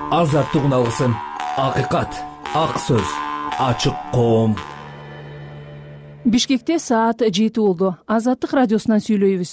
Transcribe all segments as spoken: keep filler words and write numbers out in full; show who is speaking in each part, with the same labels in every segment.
Speaker 1: азаттык үналгысын, акыйкат, ак сөз, ачык коом.
Speaker 2: Бишкекте саат жети болду. Азаттык радиосунан сүйлөйбүз.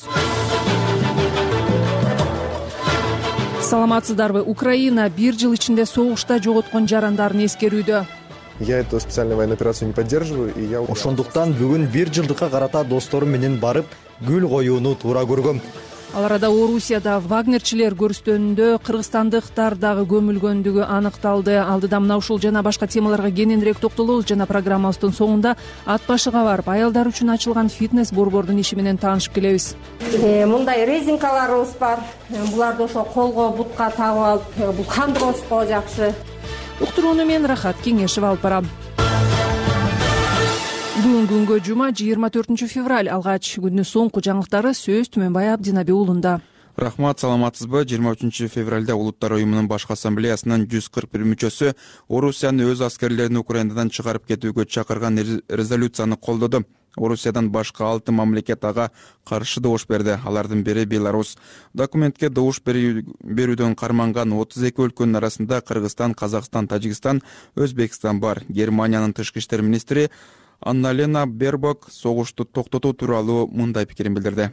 Speaker 2: Саламатсыздарбы? Украина бир жыл ичинде согушта жоготкон жарандарын эскерүүдө.
Speaker 3: Я эту специальную военную операцию не поддерживаю, и я...
Speaker 4: Ошондуктан бүгүн бир жылдыкка карата досторум менен барып, гүл коюуну туура көргөм.
Speaker 2: Ал арада Орусияда вагнерчилер көрүстөнүндө кыргызстандыктар дагы көмүлгөндүгү аныкталды. Алдыда мына ушул жана башка темаларга кененирээк токтолобуз. Жана программабыздын соңунда ат башыга барып аялдар үчүн ачылган фитнес борбордун иши менен таанышып келебиз.
Speaker 5: Мындай резинкаларыбыз бар. Буларды ошо колго, бутка тагып алып, бул кандырбаска жакшы.
Speaker 2: Уктурууну мен Рахат Кеңешева алып барам. Бүгүн күнгө жума жыйырма төртүнчү февраль. Алгач күндүн соңку жаңылыктары сөз Түмөнбай Абдинаби уулунда.
Speaker 6: Рахмат, саламатсызбы? жыйырма үчүнчү февралда Улуттар уюмунун башкы ассамблеясынын жүз кырк бир мүчөсү Орусиянын өз аскерлерин Украинадан чыгарып кетүүгө чакырган резолюцияны колдоду. Орусиядан башка алты мамлекет ага каршы добуш берди. Алардын бири Беларусь. Документке добуш берүүдөн карманган отуз эки өлкөнүн арасында Кыргызстан, Казакстан, Тажикстан, Өзбекстан бар. Германиянын тышкы иштер министри Анна-Лена Бербок согушту токтотуу тууралуу мындай пикирин билдирди.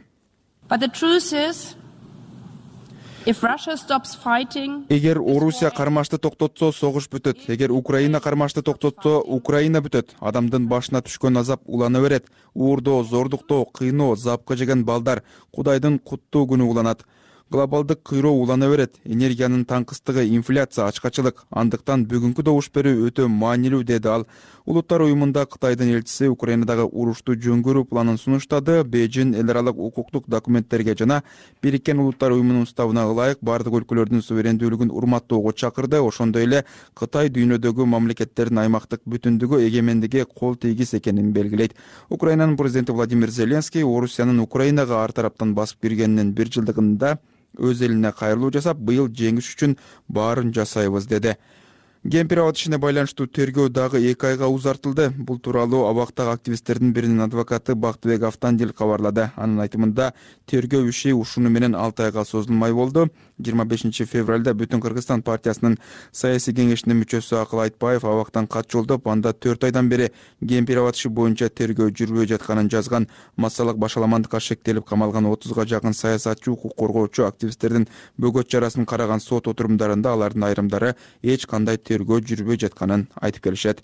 Speaker 6: Эгер Орусия кармашты токтотсо, согуш бүтөт. Эгер Украина кармашты токтотсо, Украина бүтөт. Адамдын башына түшкөн азап улана берет. Уурдоо, зордуктоо, кыйноо, запка жеген балдар Кудайдын куттуу күнү уланат. Глобалдык кыйроо улана берет. Энергиянын таңкыстыгы, инфляция, ачкачылык. Андыктан бүгүнкү добуш берүү өтө маанилүү, деди ал. Улуттар уюмунда Кытайдын элчиси Украинадагы урушту жөнгөрүү планын сунуштады. Бейжин эл аралык укуктук документтерге жана Бириккен Улуттар уюмунун уставына ылайык бардык өлкөлөрдүн суверендүүлүгүн урматтоого чакырды. Ошондой эле Кытай дүйнөдөгү мамлекеттердин аймактык бүтүндүгү, эгемендиги кол тийгис экенин белгилейт. Украинанын президенти Владимир Зеленский Орусиянын Украинага ар тараптан басып киргенинин бир жылдыгында өз элине кайрылуу жасап, быйыл жеңиш үчүн баарын жасайбыз, деди. Кемпир абад ишине байланыштуу тергөө дагы эки айга узартылды. Бул тууралуу абактагы активисттердин биринин адвокаты Бактыбек Автандил кабарлады. Анын айтымында тергөө иши ушуну менен алты айга созулмай болду. жыйырма бешинчи февралда Бүтүн Кыргызстан партиясынын саясий кеңешинин мүчөсү Акыл Айтбаев абактан кат жолдоп, анда төрт айдан бери кемпир абад иши боюнча тергөө жүрбөй жатканын жазган. Массалык башаламандыкка шектелип камалган отузга жакын саясатчы, укук коргоочу, активисттердин бөгөт чарасын караган сот отурумдарында алардын айрымдары эч кандай тергөө жүрбөй жатканын айтып келишет.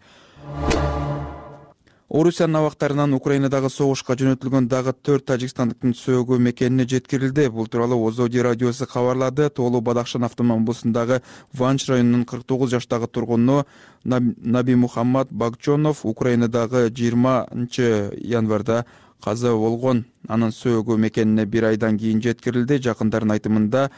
Speaker 6: Орусиянын абактарынан Украинадагы согушка жөнөтүлгөн дагы төрт тажикстандыктын сөөгү мекенине жеткирилди. Бул тууралуу Озоди радиосу кабарлады. Тоолуу Бадахшан автономдук облусундагы Ванч районунун кырк тогуз жаштагы тургуну Наби Мухаммад Багчонов Украинадагы жыйырманчы январда каза болгон. Анын сөөгү мекенине бир айдан кийин жеткирилди. Жакындардын айтымында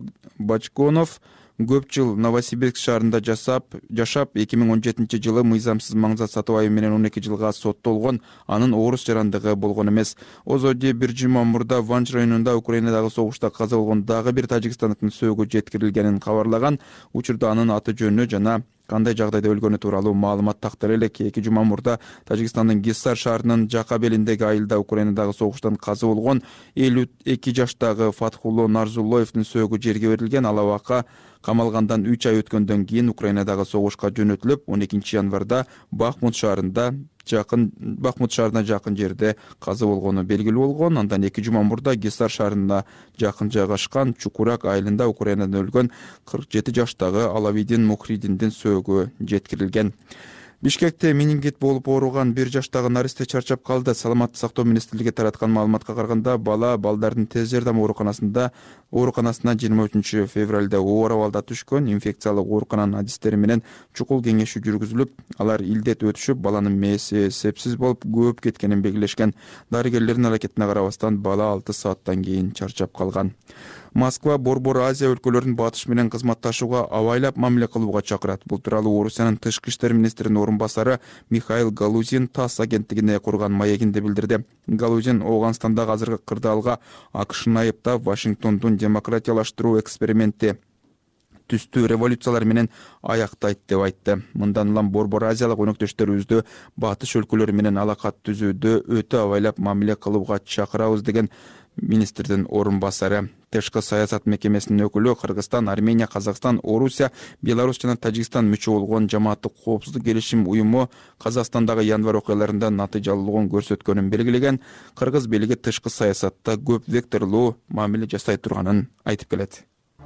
Speaker 6: Бачконов көп жыл Новосибирск шаарында жасап, жашап, эки миң он жетинчи жылы мыйзамсыз маңзат сатуу айыбы менен он эки жылга соттолгон. Анын орус жарандыгы болгон эмес. Озоди бир жума мурда Ванч районунда Украинадагы согушта каза болгон дагы бир тажикстандыктын сөөгү жеткирилгенин кабарлаган. Учурда анын аты жөнү жана кандай жагдайда өлгөнү тууралуу маалымат тактыр элек. Эки жума мурда Тажикстандын Гиссар шаарынын Жака белиндеги айылда Украинадагы согуштан каза болгон элүү эки жаштагы Фатхулло Нарзуллоевдин сөөгү жерге берилген. Ал абакка камалгандан үч ай өткөндөн кийин Украинадагы согушка жөнөтүлүп, он экинчи январда Бахмут шаарында жакын Бахмут шаарына жакын жерде каза болгону белгилүү болгон. Андан эки жума мурда Гиссар шаарына жакын жайгашкан Чукурак айылында Украинада өлгөн кырк жети жаштагы Алавидин Мухридиндин сөөгү жеткирилген. Бишкекте менингит болуп ооруган бир жаштагы наристе чарчап калды. Саламаттык сактоо министрлиги тараткан маалыматка караганда, бала балдардын тез жардам ооруканасында ооруканасына жыйырма үчүнчү февралда оор абалда түшкөн. Инфекциялык оорукананын адистери менен чукул кеңеши жүргүзүлүп, алар илдет өтүшүп, баланын мээси сепсиз болуп көөп кеткенин белгилешкен. Дарыгерлердин аракетине карабастан бала алты сааттан кийин чарчап калган. Москва Борбор Азия өлкөлөрүнүн батыш менен кызматташууга абайлап мамиле кылууга чакырат. Бул тууралуу Орусиянын тышкы иштер министринин орун басары Михаил Галузин ТАСС агенттигине курган маегинде билдирди. Галузин Ооганстандагы азыркы кырдаалга АКШны айыптап, Вашингтондун демократиялаштыруу эксперименти түстүү революциялар менен аяктайт деп айтты. Мындан улам Борбор Азиялык өнөктөштөрүбүздү батыш өлкөлөрү менен алакат түзүүдө өтө абайлап мамиле кылууга чакырабыз деген министрдин орун басары. Тышкы саясат мекемесинин өкүлү Кыргызстан, Армения, Казакстан, Орусия, Беларусь жана Тажикстан мүчө болгон жамааттык коопсуздук келишим уюму Казакстандагы январь окуяларында натыйжалуулугун көрсөткөнүн белгилеген. Кыргыз бийлиги тышкы саясатта көп векторлуу мамиле жасай турганын айтып келет.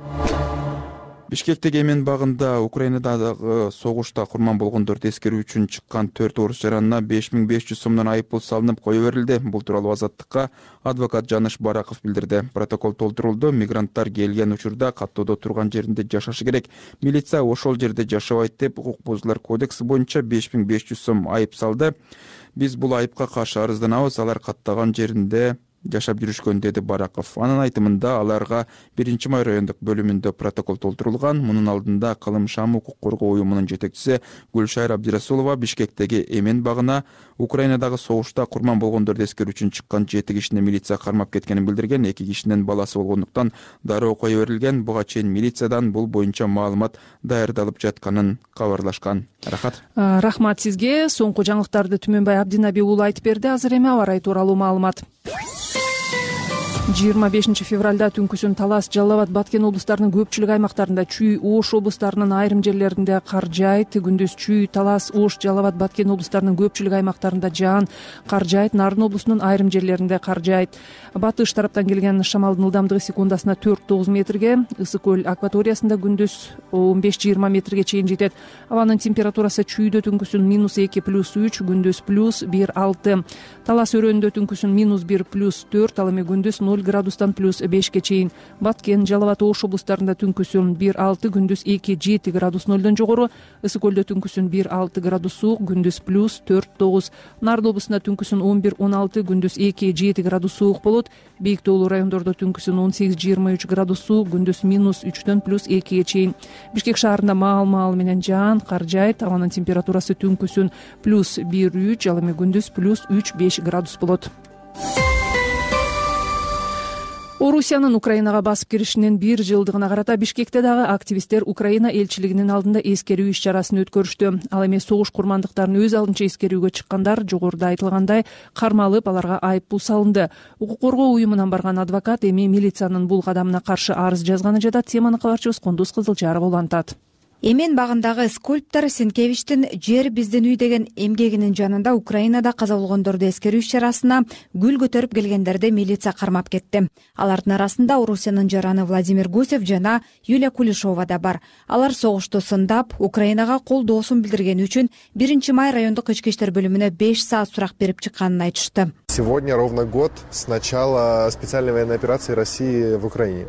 Speaker 6: Бишкектеги Эмен багында Украинадагы согушта курман болгондорду эскерүү үчүн чыккан төрт орус жаранына беш миң беш жүз сомдон айыппул салынып кое берилди. Бул тууралуу Азаттыкка адвокат Жаныш Бараков билдирди. Протокол толтурулду. Мигранттар келген учурда каттоодо турган жеринде жашашы керек. Милиция ошол жерде жашабайт деп укук бузуулар кодекси боюнча беш миң беш жүз сом айып салды. Биз бул айыпка каршы арызданабыз, алар каттаган жеринде жашап жүрүшкөн, деди Бараков. Анын айтымында аларга биринчи май райондук бөлүмүндө протокол толтурулган. Мунун алдында Кылым Шам укук коргоо уюмунун жетекчиси Гүлшайыр Абдирасулова Бишкектеги Эмен багына Украинадагы согушта курман болгондорду эскерүү үчүн чыккан жети кишини милиция кармап кеткенин билдирген. эки кишинин баласы болгондуктан дароо кое берилген. Буга чейин милициядан бул боюнча маалымат даярдалып жатканын кабарлашкан. Рахат.
Speaker 2: Рахмат сизге. Соңку жаңылыктарды Түмөнбай Абдинаби уулу айтып берди. Азыр эми аба ырайы тууралуу маалымат. жыйырма бешинчи февралда түнкүсүн Талас, Жалал Абад, Баткен облустарынын көпчүлүк аймактарында, Чүй, Ош облустарынын айрым жерлеринде кар жаайт. Күндүз Чүй, Талас, Ош, Жалал Абад, Баткен облустарынын көпчүлүк аймактарында жаан, кар жаайт. Нарын облусунун айрым жерлеринде кар жаайт. Батыш тараптан келген шамалдын ылдамдыгы секундасына төрт тогуз метрге, Ысык көл акваториясында күндүз он беш жыйырма метрге чейин жетет. Абанын температурасы Чүйдө түнкүсүн минус эки плюс үч, күндүз плюс бир алты. Талас өрөөнүндө түнкүсүн минус бир плюс төрт, ал эми күндүз ноль градустан плюс бешке чейин. Баткен, Жалал Абад, Ош облустарында түнкүсүн бир алты, күндүз эки жети градус нолдон жогору. Ысык көлдө түнкүсүн бир алты градус суук, күндүз плюс төрт тогуз. Нарын облусунда түнкүсүн он бир он алты, күндүз эки жети градус суук болот. Бийик тоолуу райондордо түнкүсүн он сегиз жыйырма үч градус суук, күндүз минус үчтөн плюс экиге чейин. Бишкек шаарында маал-маал менен жаан, кар жаайт. Абанын температурасы түнкүсүн плюс бир үч, ал эми күндүз плюс үч беш градус болот. Орусиянын Украинага басып киришинин бир жылдыгына карата Бишкекте дагы активисттер Украина элчилигинин алдында эскерүү иш чарасын өткөрүштү. Ал эми согуш курмандыктарын өз алдынча эскерүүгө чыккандар жогоруда айтылгандай кармалып, аларга айыппул салынды. Укук коргоо уюмунан барган адвокат эми милициянын бул кадамына каршы арыз жазганы жатат. Теманы кабарчыбыз Кундуз Кызылжарова улантат.
Speaker 7: Эмен багындагы скульптор Сенкевичтин «Жер биздин үй» деген эмгегинин жанында Украинада каза болгондорду эскерүү иш чарасына гүл көтөрүп келгендерди милиция кармап кетти. Алардын арасында Орусиянын жараны Владимир Гусев жана Юлия Кулешова да бар. Алар согушту сындап, Украинага колдоосун билдиргени үчүн биринчи май райондук ички иштер бөлүмүнө беш саат сурак берип чыкканын айтышты.
Speaker 3: Сегодня ровно год с начала специальной военной операции России в Украине.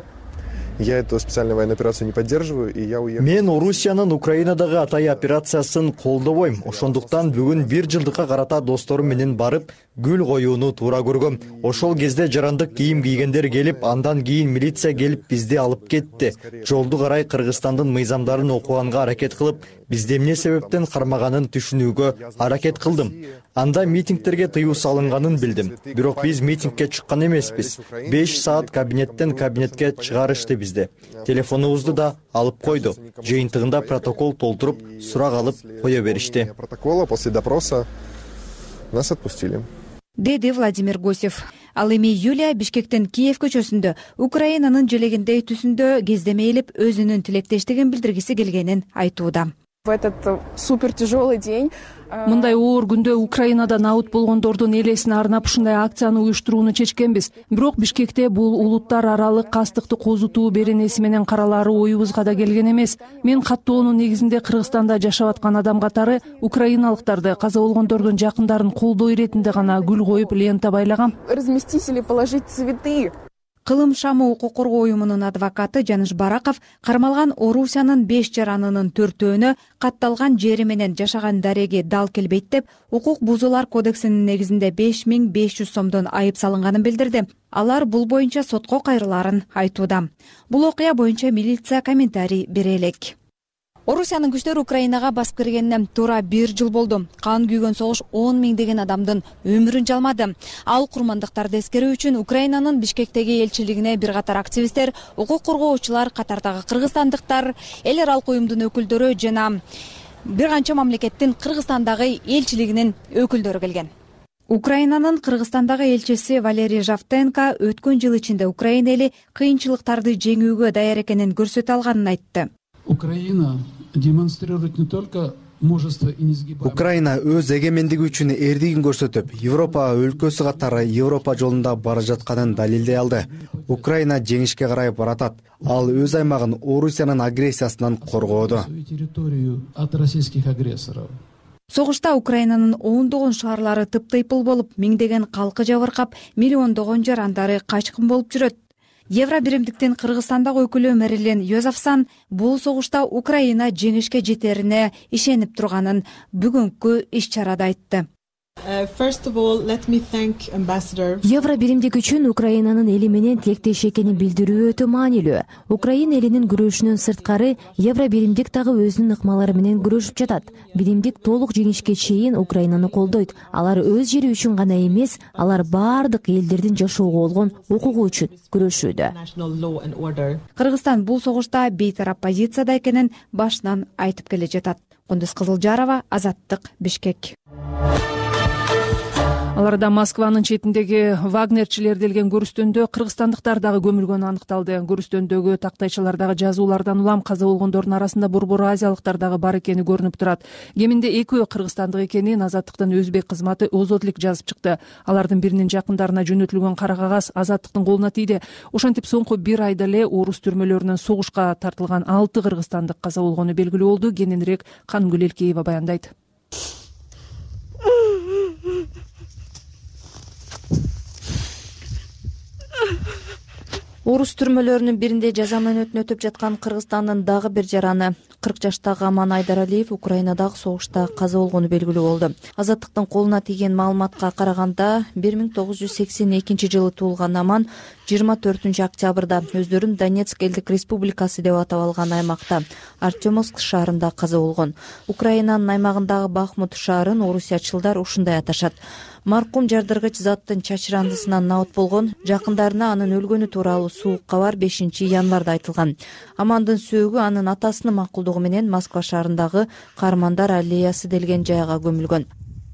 Speaker 3: Я эту специальную военную операцию не поддерживаю, и я уехал.
Speaker 4: Мен Орусиянын Украинадагы атай операциясын колдобойм. Ошондуктан бүгүн бир жылдыкка карата досторум менен барып гүл коюуну туура көргөм. Ошол кезде жарандык кийим кийгендер келип, андан кийин милиция келип бизди алып кетти. Жолду карай Кыргызстандын мыйзамдарын окуганга аракет кылып, бизди эмне себептен кармаганын түшүнүүгө аракет кылдым. Анда митингтерге тыюу салынганын билдим. Бирок биз митингке чыккан эмеспиз. беш саат кабинеттен кабинетке чыгарышты бизди. Телефонубузду да алып койду. Жыйынтыгында протокол толтуруп, сурак алып кое беришти.
Speaker 3: Протокола после допроса нас отпустили.
Speaker 7: Деди Владимир Гусев. Ал эми Юлия Бишкектен Киев көчөсүндө Украинанын желегиндей түсүндө кездемелип өзүнүн тилектештигин билдиргиси келгенин айтууда.
Speaker 8: В этот супер тяжелый день
Speaker 2: Мындай оор күндө Украинада наут болгондордун элесине арнап ушундай акцияны уюштурууну чечкенбиз. Бирок Бишкекте бул улуттар аралык кастыкты козутуу беренеси менен каралары оюбузга да келген эмес. Мен каттоонун негизинде Кыргызстанда жашап аткан адам катары украиналыктарды, каза болгондордун жакындарын колдоо иретинде гана гүл коюп лента байлагам.
Speaker 8: разместить или положить цветы.
Speaker 7: Кылым Шамы укук коргоо уюмунун адвокаты Жаныш Бараков кармалган Орусиянын беш жаранынын төртөөнө катталган жери менен жашаган дареги дал келбейт деп укук бузуулар кодексинин негизинде беш миң беш жүз сомдон айып салынганын билдирди. Алар бул боюнча сотко кайрылаарын айтууда. Бул окуя боюнча милиция комментарий бере элек. Орусиянын күчтөрү Украинага басып киргенине туура бир жыл болду. Кан күйгөн согуш он миңдеген адамдын өмүрүн жалмады. Ал курмандыктарды эскерүү үчүн Украинанын Бишкектеги элчилигине бир катар активисттер, укук коргоочулар, катардагы кыргызстандыктар, эл аралык уюмдун өкүлдөрү жана бир канча мамлекеттин Кыргызстандагы элчилигинин өкүлдөрү келген. Украинанын Кыргызстандагы элчиси Валерий Жавтенко өткөн жыл ичинде Украина эли кыйынчылыктарды жеңүүгө даяр экенин көрсөтө алганын айтты.
Speaker 9: Украина демонстрирует не только мужество и несгибаемость.
Speaker 10: Украина өз эгемендиги үчүн эрдигин көрсөтүп, Европа өлкөсү катары Европа жолунда бара жатканын далилдей алды. Украина жеңишке карай баратат. Ал өз аймагын Орусиянын агрессиясынан коргоодо.
Speaker 9: Территорию от российских агрессоров.
Speaker 7: Согушта Украинанын ондогон шаарлары тыптыйпыл болуп, миңдеген калкы жабыркап, миллиондогон жарандары качкын болуп жүрөт. Евро биримдиктин Кыргызстандагы өкүлү Мэрилен Йозефсон бул согушта Украина жеңишке жетерине ишенип турганын бүгүнкү иш-чарада айтты.
Speaker 11: Евро биримдик үчүн Украинанын эли менен тилектеш экенин билдирүү өтө маанилүү. Украина элинин күрөшүнөн сырткары Евро биримдик дагы өзүнүн ыкмалары менен күрөшүп жатат. Биримдик толук жеңишке чейин Украинаны колдойт. Алар өз жери үчүн гана эмес, алар баардык элдердин жашоого болгон укугу үчүн күрөшүүдө.
Speaker 7: Кыргызстан бул согушта бейтарап позицияда экенин башынан айтып келе жатат. Кундуз Кызылжарова, Азаттык, Бишкек.
Speaker 2: Аларда Москванын четиндеги вагнерчилер делген көрүстөндө кыргызстандыктар дагы көмүлгөнү аныкталды. Көрүстөндөгү тактайчалардагы жазуулардан улам каза болгондордун арасында борбор азиялыктар дагы бар экени көрүнүп турат. Кеминде экөө кыргызстандык экенин Азаттыктын өзбек кызматы Озодлик жазып чыкты. Алардын биринин жакындарына жөнөтүлгөн кара кагаз Азаттыктын колуна тийди. Ошентип соңку бир айда эле орус түрмөлөрүнөн согушка тартылган алты кыргызстандык каза болгону белгилүү болду. Кененирээк Канымгүл Элкеева баяндайт.
Speaker 12: Орус түрмөлөрүнүн биринде жаза мөөнөтүн өтөп жаткан Кыргызстандын дагы бир жараны кырк жаштагы Аман Айдаралиев Украинадагы согушта каза болгону белгилүү болду. Азаттыктын колуна тийген маалыматка караганда бир миң тогуз жүз сексен экинчи жылы туулган Аман жыйырма төртүнчү октябрда өздөрүн Донецк элдик республикасы деп атап алган аймакта Артемовск шаарында каза болгон. Украинанын аймагындагы Бахмут шаарын орусиячылдар ушундай аташат. Маркум жардыргыч заттын чачырандысынан наут болгон, жакындарына анын өлгөнү тууралуу суук кабар бешинчи январда айтылган. Амандын сөөгү анын атасынын макулдугу менен Москва шаарындагы Каармандар аллеясы делген жайга көмүлгөн.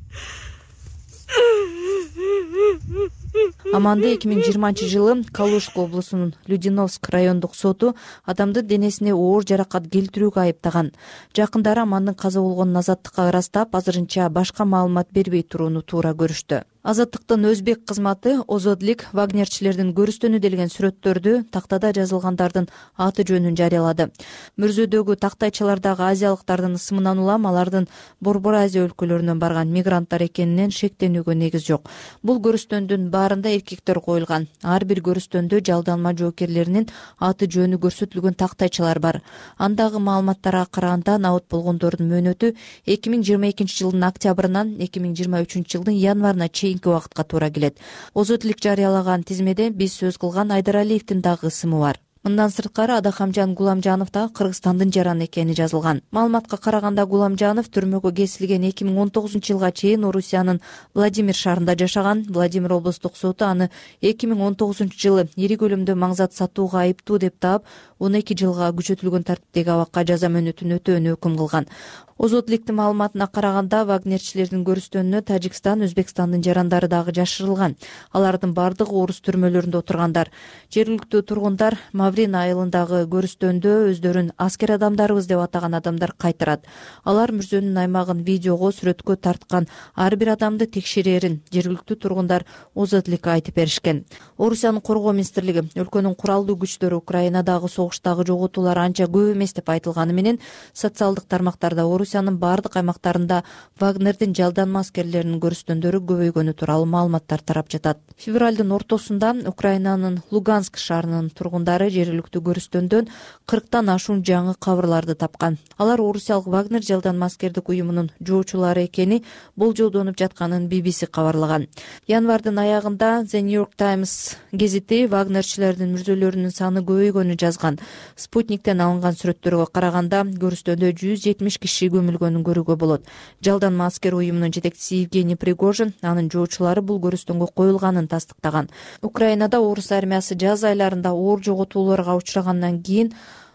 Speaker 12: Аманды эки миң жыйырманчы жылы Калужск облусунун Людиновск райондук соту адамдын денесине оор жаракат келтирүүгө айыптаган. Жакындары Амандын каза болгонун азаттыкка ырастап, азырынча башка маалымат бербей турууну туура көрүштү. Азаттыктын өзбек кызматы Озодлик вагнерчилердин көрүстөнү делген сүрөттөрдү тактада жазылгандардын аты жөнүн жарыялады. Мөрзөдөгү тактайчалардагы азиялыктардын ысымынан улам алардын Борбор Азия өлкөлөрүнөн барган мигранттар экенинен шектенүүгө негиз жок. Бул көрүстөндүн баарында эркектер коюлган. Ар бир көрүстөндө жалданма жоокерлеринин аты жөнү көрсөтүлгөн тактайчалар бар. Андагы маалыматтарга караганда наут болгондордун мөөнөтү эки миң жыйырма экинчи жылдын октябрынан эки миң жыйырма үчүнчү жылдын январына чейинки убакытка туура келет. Озодлик жарыялаган тизмеде биз сөз кылган Айдаралиевдин дагы ысымы бар. Мындан сырткары Адахамжан Гуламжанов да Кыргызстандын жараны экени жазылган. Маалыматка караганда Гуламжанов түрмөгө кесилген эки миң он тогузунчу жылга чейин Орусиянын Владимир шаарында жашаган. Владимир облустук соту аны эки миң он тогузунчу жылы ири көлөмдө маңзат сатууга айыптуу деп таап, он эки жылга күчөтүлгөн тартиптеги абакка жаза мөөнөтүн өтөөнү өкүм кылган. Озодликтин маалыматына караганда вагнерчилердин көрүстөнүнө Тажикстан, Өзбекстандын жарандары дагы жашырылган. Алардын бардыгы орус түрмөлөрүндө отургандар. Жергиликтүү тургундар Маврин айылындагы көрүстөндө өздөрүн аскер адамдарыбыз деп атаган адамдар кайтарат. Алар мөрзөнүн аймагын видеого, сүрөткө тарткан ар бир адамды текшерерин жергиликтүү тургундар Озодликке айтып беришкен. Орусиянын коргоо министрлиги өлкөнүн куралдуу күчтөрү Украинадагы согуштагы жоготуулар анча көп эмес деп айтылганы менен социалдык тармактарда Орусиянын бардык аймактарында Вагнердин жалданма аскерлеринин көрүстөндөрү көбөйгөнү тууралуу маалыматтар тарап жатат. Февралдын ортосунда Украинанын Луганск шаарынын тургундары жергиликтүү көрүстөндөн кырктан ашуун жаңы кабырларды тапкан. Алар орусиялык Вагнер жалданма аскердик уюмунун жоочулары экени болжолдонуп жатканын би би си кабарлаган. Январдын аягында The New York Times гезити Вагнерчилердин мүрзөлөрүнүн саны көбөйгөнүн жазган. Спутниктен алынган сүрөттөргө караганда көрүстөндө жүз жетимиш киши көмүлгөнүн көрүүгө болот. Жалданма аскер уюмунун жетекчиси Евгений Пригожин анын жоочулары бул көрүстөнгө коюлганын тастыктаган. Украинада орус армиясы жаз айларында оор жоготууларга учрагандан кийин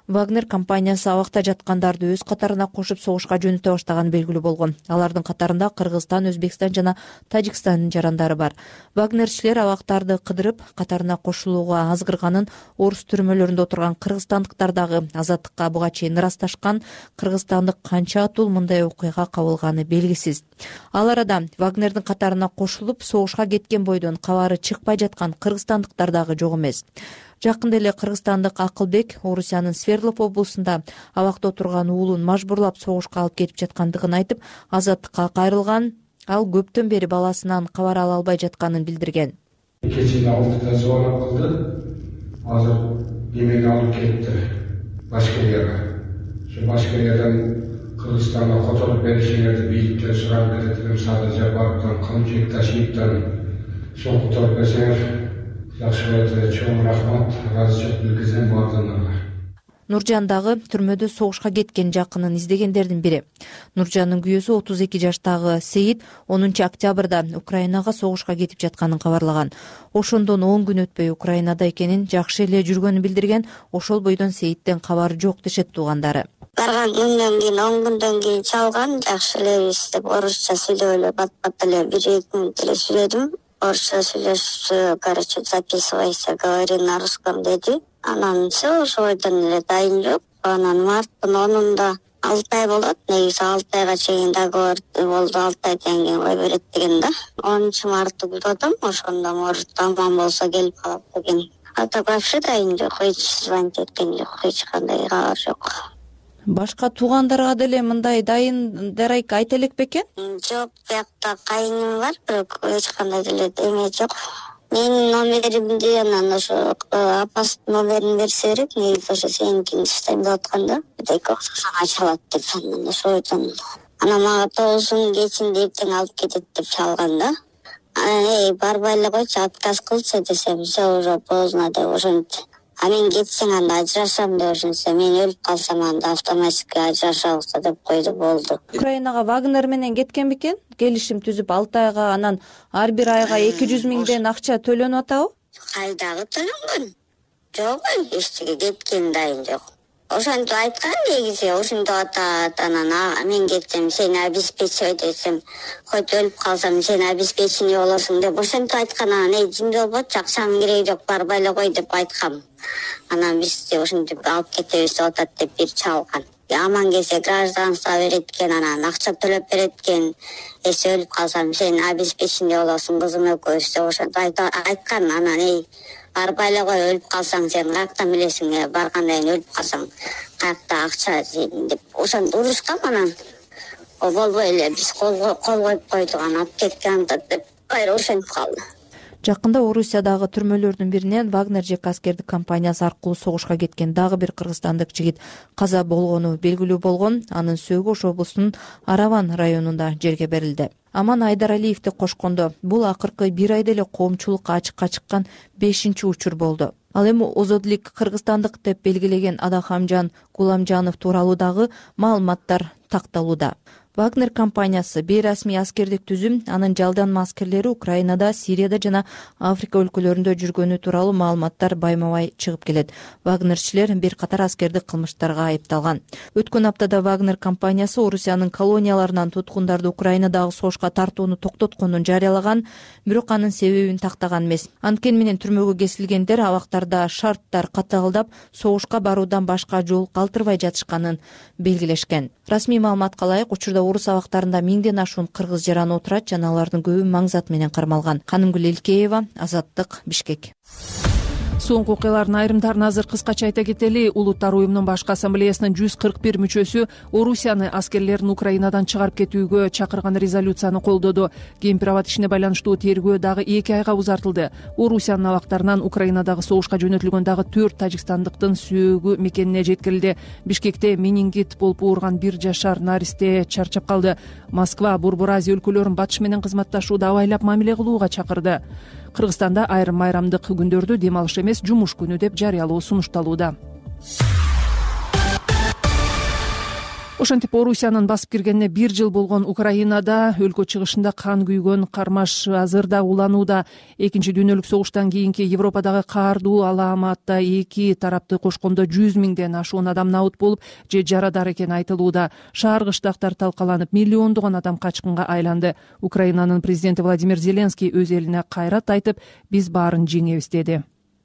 Speaker 12: Вагнер компаниясы абакта жаткандарды өз катарына кошуп согушка жөнөтө баштаганы белгилүү болгон. Алардын катарында Кыргызстан, Өзбекстан жана Тажикстандын жарандары бар. Вагнерчилер абактарды кыдырып катарына кошулууга азгырганын орус түрмөлөрүндө отурган кыргызстандыктар дагы Азаттыкка буга чейин ырасташкан. Кыргызстандык канча атул мындай окуяга кабылганы белгисиз. Ал арада Вагнердин катарына кошулуп согушка кеткен бойдон кабары чыкпай жаткан кыргызстандыктар дагы жок эмес. Жакында эле кыргызстандык Акылбек Орусиянын Свердлов облусунда абакта отурган уулун мажбурлап согушка алып кетип жаткандыгын айтып, Азаттыкка кайрылган. Ал көптөн бери баласынан кабар ала албай жатканын билдирген.
Speaker 13: Кечээ алтыда звонок кылды. Азыр эмени алып кетти Башкирияга. Şu Башкириядан Кыргызстанга которуп беришиңерди бийликтен сурап кететим. Садыр Жапаровдон, Калымбек Ташиевден сол которуп берсеңер жакшы болот. Чоң рахмат. Ыраазычылык билдирсем баардыгына.
Speaker 12: Нуржан дагы түрмөдө согушка кеткен жакынын издегендердин бири. Нуржандын күйөөсү отуз эки жаштагы Сейит онунчу октябрда Украинага согушка кетип жатканын кабарлаган. Ошондон он күн өтпөй Украинада экенин, жакшы эле жүргөнүн билдирген. Ошол бойдон Сейиттен кабар жок дешет туугандары.
Speaker 14: Барган күндөн кийин он күндөн кийин чалган, жакшы элебиз деп орусча сүйлөп эле бат бат эле бир эки мүнөт эле сүйлөдүм. Орусча сүйлөшүп, короче, записывайся, говори на русском деди. Анан все ошойдон эле дайын жок. Анан марттын онунда алты ай болот. Негизи алты айга чейин договор болду, алты айдан кийин кой берет деген да. онунчу мартты күтөдүм. Ошондо может аман болсо келип калат деген. А так вообще дайын жок, эч звонить эткен жок, эч кандай кабар жок.
Speaker 12: Башка туугандарга деле мындай дайын дарайк айта элек бекен?
Speaker 14: Жок, биякта кайыным бар, бирок эч кандай деле эме жок. Менин номеримди анан ошо апасынын номерин берсе керек, негизи ошо сеникини иштейм деп атканда, эки окшошон ачалат деп анан ошойдон. Анан мага тогузунун кечинде эртең алып кетет деп чалган да. Анан эй, барбай эле койчу, отказ кылчы десем, все уже поздно деп ошентти. А мен кетсең анда ажырашам деп ошентсе, мен өлүп калсам анда автоматически ажырашабыз деп койду, болду.
Speaker 12: Украинага Вагнер менен кеткен бекен? Келишим түзүп алты айга, анан ар бир айга эки жүз миңден акча төлөнүп атабы?
Speaker 14: Кайдагы төлөнгөн? Жок, эчтеке кеткен дайын жок. Ошентип айткан негизи, ошентип атат. Анан мен кетсем сени обеспечивай десем, хоть өлүп калсам сен обеспечение болосуң деп ошентип айткан. Анан эй, жинде болбот, акчанын кереги жок, барбай эле кой деп айткам. Анан биз ошентип алып кетебиз деп атат деп бир чалган. Аман келсе гражданство берет экен, анан акча төлөп берет экен. Эсе өлүп калсам сен обеспечение болосуң, кызым экөөбүз деп ошентип айткан. Анан эй, барбай эле кой, өлүп калсаң сен каяктан билесиң, баргандан кийин өлүп калсаң каякта акча деп ошентип урушкам. Анан о болбой эле биз кол коюп койдук, анан алып кеткен деп кайра ошентип калды.
Speaker 12: Жакында Орусиядагы түрмөлөрдүн биринен Вагнер жеке аскердик компаниясы аркылуу согушка кеткен дагы бир кыргызстандык жигит каза болгону белгилүү болгон. Анын сөөгү Ош облусунун Араван районунда жерге берилди. Аман Айдаралиевди кошкондо бул акыркы бир айда эле коомчулукка ачыкка чыккан бешинчи учур болду. Ал эми озодулик кыргызстандык деп белгилеген Адахамжан Гуламжанов тууралуу дагы маалыматтар такталууда. Вагнер компаниясы бейрасмий аскердик түзүм, анын жалданма аскерлери Украинада, Сирияда жана Африка өлкөлөрүндө жүргөнү тууралуу маалыматтар байма-бай чыгып келет. Вагнерчилер бир катар аскердик кылмыштарга айыпталган. Өткөн аптада Вагнер компаниясы Орусиянын колонияларынан туткундарды Украинадагы согушка тартууну токтотконун жарыялаган, бирок анын себебин тактаган эмес. Анткени менен түрмөгө кесилгендер абактарда шарттар катаалдап, согушка баруудан башка жол калтырбай жатышканын белгилешкен. Расмий маалыматка ылайык, учурда орус абактарында миңден ашуун кыргыз жараны отурат жана алардын көбү маңзат менен кармалган. Канымгүл Элкеева, Азаттык, Бишкек.
Speaker 2: Соңку окуялардын айрымдарын азыр кыскача айта кетели. Улуттар уюмунун башкы ассамблеясынын жүз кырк бир мүчөсү Орусияны аскерлерин Украинадан чыгарып кетүүгө чакырган резолюцияны колдоду. Кемпир-абад ишине байланыштуу тергөө дагы эки айга узартылды. Орусиянын абактарынан Украинадагы согушка жөнөтүлгөн дагы төрт тажикстандыктын сүйөгү мекенине жеткирилди. Бишкекте менингит болуп ооруган бир жашар наристе чарчап калды. Москва Борбор Азия өлкөлөрүн батыш менен кызматташууда абайлап мамиле кылууга чакырды. Кыргызстанда айрым майрамдык күндөрдү дем алыш эмес, жумуш күнү деп жарыялоо сунушталууда. Ошентип Орусиянын басып киргенине бир жыл болгон Украинада өлкө чыгышында кан күйгөн кармаш азыр да уланууда. Экинчи дүйнөлүк согуштан кийинки Европадагы каардуу алааматта эки тарапты кошкондо жүз миңден ашуун адам набыт болуп же жарадар экени айтылууда. Шаар кыштактар талкаланып, миллиондогон адам качкынга айланды. Украинанын президенти Владимир Зеленский өз элине кайрат айтып, биз баарын жеңебиз деди.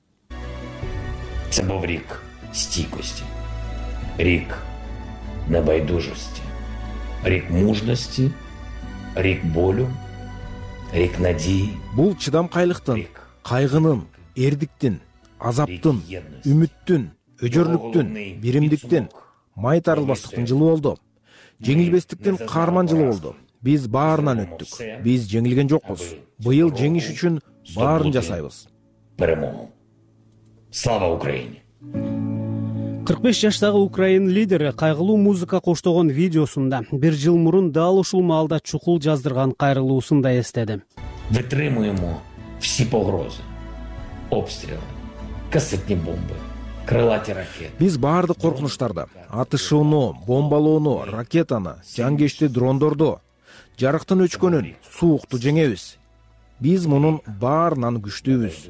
Speaker 15: Це був рік стійкості, рік небайдужості, рік мужності, рік болю, рік надії.
Speaker 16: Бул чыдамкайлыктын, кайгынын, эрдиктин, азаптын, үмүттүн, өжөрлүктүн, биримдиктин, майтарылбастыктын жылы болду. Жеңилбестиктин каарман жылы болду. Биз баарынан өттүк. Биз жеңилген жокпуз. Быйыл жеңиш үчүн баарын жасайбыз.
Speaker 15: Перемогу. Слава Украине!
Speaker 17: кырк беш жаштагы Украин лидери кайгылуу музыка коштогон видеосунда бир жыл мурун дал ушул маалда чукул жаздырган кайрылуусун да эстеди.
Speaker 15: Витримуємо всі погрози, обстріли, касетні бомби, крилаті ракети.
Speaker 16: Биз баардык коркунучтарды, атышууну, бомбалоону, ракетаны, жангечти дрондорду, жарыктын өчкөнүн, суукту жеңебиз. Биз мунун баарынан күчтүүбүз.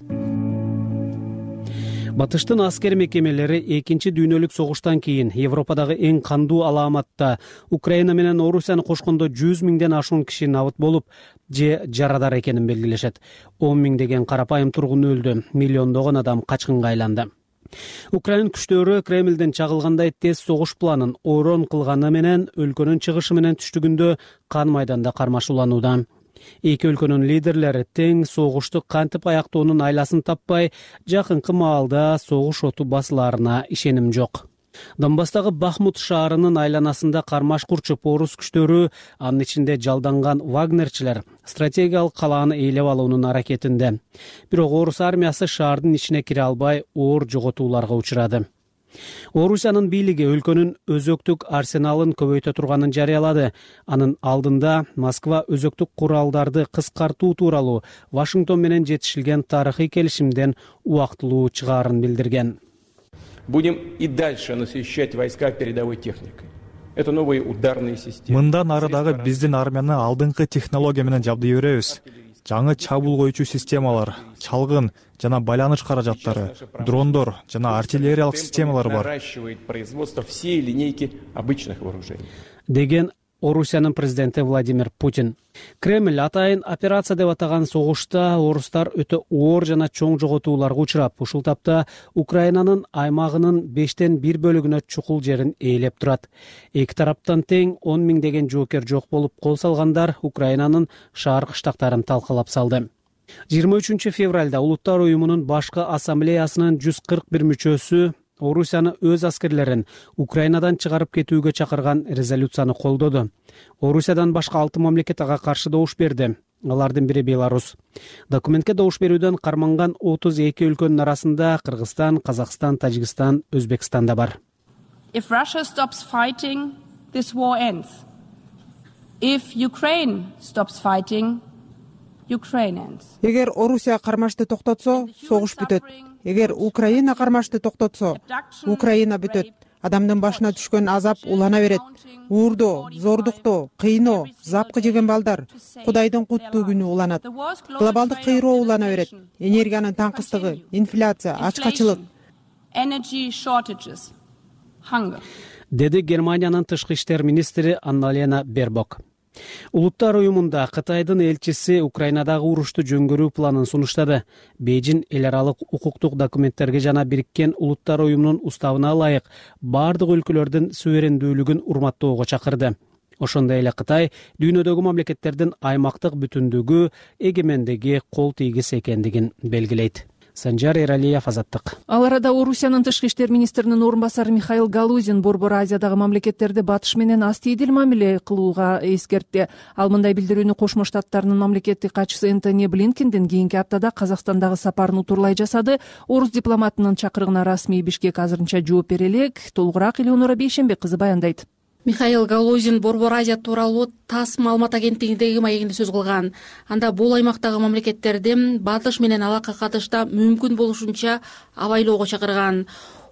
Speaker 17: Батыштын аскер мекемелери экинчи дүйнөлүк согуштан кийин Европадагы эң кандуу алааматта Украина менен Орусияны кошкондо жүз миңден ашуун киши набыт болуп же жарадар экенин белгилешет. он миңдеген карапайым тургун өлдү, миллиондогон адам качкынга айланды. Украин күчтөрү Кремлден чагылгандай тез согуш планын орон кылганы менен өлкөнүн чыгышы менен түштүгүндө кан майданда кармашууланууда. Эки өлкөнүн лидерлери тең согушту кантип аяктоонун айласын таппай, жакынкы маалда согуш оту басыларына ишеним жок. Донбасстагы Бахмут шаарынын айланасында кармаш курчуп орус күчтөрү, анын ичинде жалданган вагнерчилер стратегиялык калааны ээлеп алуунун аракетинде. Бирок орус армиясы шаардын ичине кире албай, оор жоготууларга учурады. Орусиянын бийлиги өлкөнүн өзөктүк арсеналын көбөйтө турганын жарыялады. Анын алдында Москва өзөктүк куралдарды кыскартуу тууралуу Вашингтон менен жетишилген тарыхый келишимден убактылуу чыгаарын билдирген.
Speaker 18: Будем и дальше насыщать войска передовой техникой. Это новые ударные системы.
Speaker 19: Мындан ары дагы биздин армияны алдыңкы технология менен жабдый беребиз. Жаңы чабуул коюучу системалар, чалгын жана байланыш каражаттары, дрондор жана артиллериялык системалар бар.
Speaker 18: Наращивает производство всей линейки обычных вооружений.
Speaker 17: Деген Орусиянын президенти Владимир Путин. Кремль атайын операция деп атаган согушта орустар өтө оор жана чоң жоготууларга учурап, ушул тапта Украинанын аймагынын бештен бир бөлүгүнө чукул жерин ээлеп турат. Эки тараптан тең он миңдеген жоокер жок болуп, кол салгандар Украинанын шаар кыштактарын талкалап салды. жыйырма үчүнчү февралда Улуттар уюмунун башкы ассамблеясынын жүз кырк бир мүчөсү Орусияны өз аскерлерин Украинадан чыгарып кетүүгө чакырган резолюцияны колдоду. Орусиядан башка алты мамлекет ага каршы добуш берди. Алардын бири Беларусь. Документке добуш берүүдөн карманган отуз эки өлкөнүн арасында Кыргызстан, Казакстан, Тажикстан, Өзбекстан да бар.
Speaker 20: If Russia stops fighting, this war ends. If Ukraine stops fighting, Ukraine ends.
Speaker 21: Эгер Орусия кармашты токтотсо, согуш бүтөт. Эгер Украина кармашты токтотсо, Украина бүтөт. Адамдын башына түшкөн азап улана берет. Уурдоо, зордуктоо, кыйноо, запкы жеген балдар Кудайдын куттуу күнү уланат. Глобалдык кыйроо улана берет. Энергиянын таңкыстыгы, инфляция, ачкачылык.
Speaker 20: Energy shortages, hunger.
Speaker 17: Деди Германиянын тышкы иштер министри Анна-Лена Бербок. Улуттар уюмунда Кытайдын элчиси Украинадагы урушту жөнгөрүү планын сунуштады. Бейжин эл аралык укуктук документтерге жана Бириккен Улуттар уюмунун уставына ылайык бардык өлкөлөрдүн суверендүүлүгүн урматтоого чакырды. Ошондой эле Кытай дүйнөдөгү мамлекеттердин аймактык бүтүндүгү, эгемендиги кол тийгис экендигин белгилейт. Санжар Эралиев, Азаттык.
Speaker 2: Ал арада Орусиянын тышкы иштер министринин орун басары Михаил Галузин Борбор Азиядагы мамлекеттерди батыш менен астийдил мамиле кылууга эскертти. Ал мындай билдирүүнү Кошмо Штаттарынын мамлекеттик катчысы Энтони Блинкендин кийинки аптада Казакстандагы сапарын утурлай жасады. Орус дипломатынын чакырыгына расмий Бишкек азырынча жооп бере элек. Толугураак Элеонора Бейшенбек кызы баяндайт.
Speaker 22: Михаил Галузин Борбор Азия тууралуу ТАСС маалымат агенттигиндеги маегинде сөз кылган. Анда бул аймактагы мамлекеттерди батыш менен алака катышта мүмкүн болушунча абайлоого чакырган.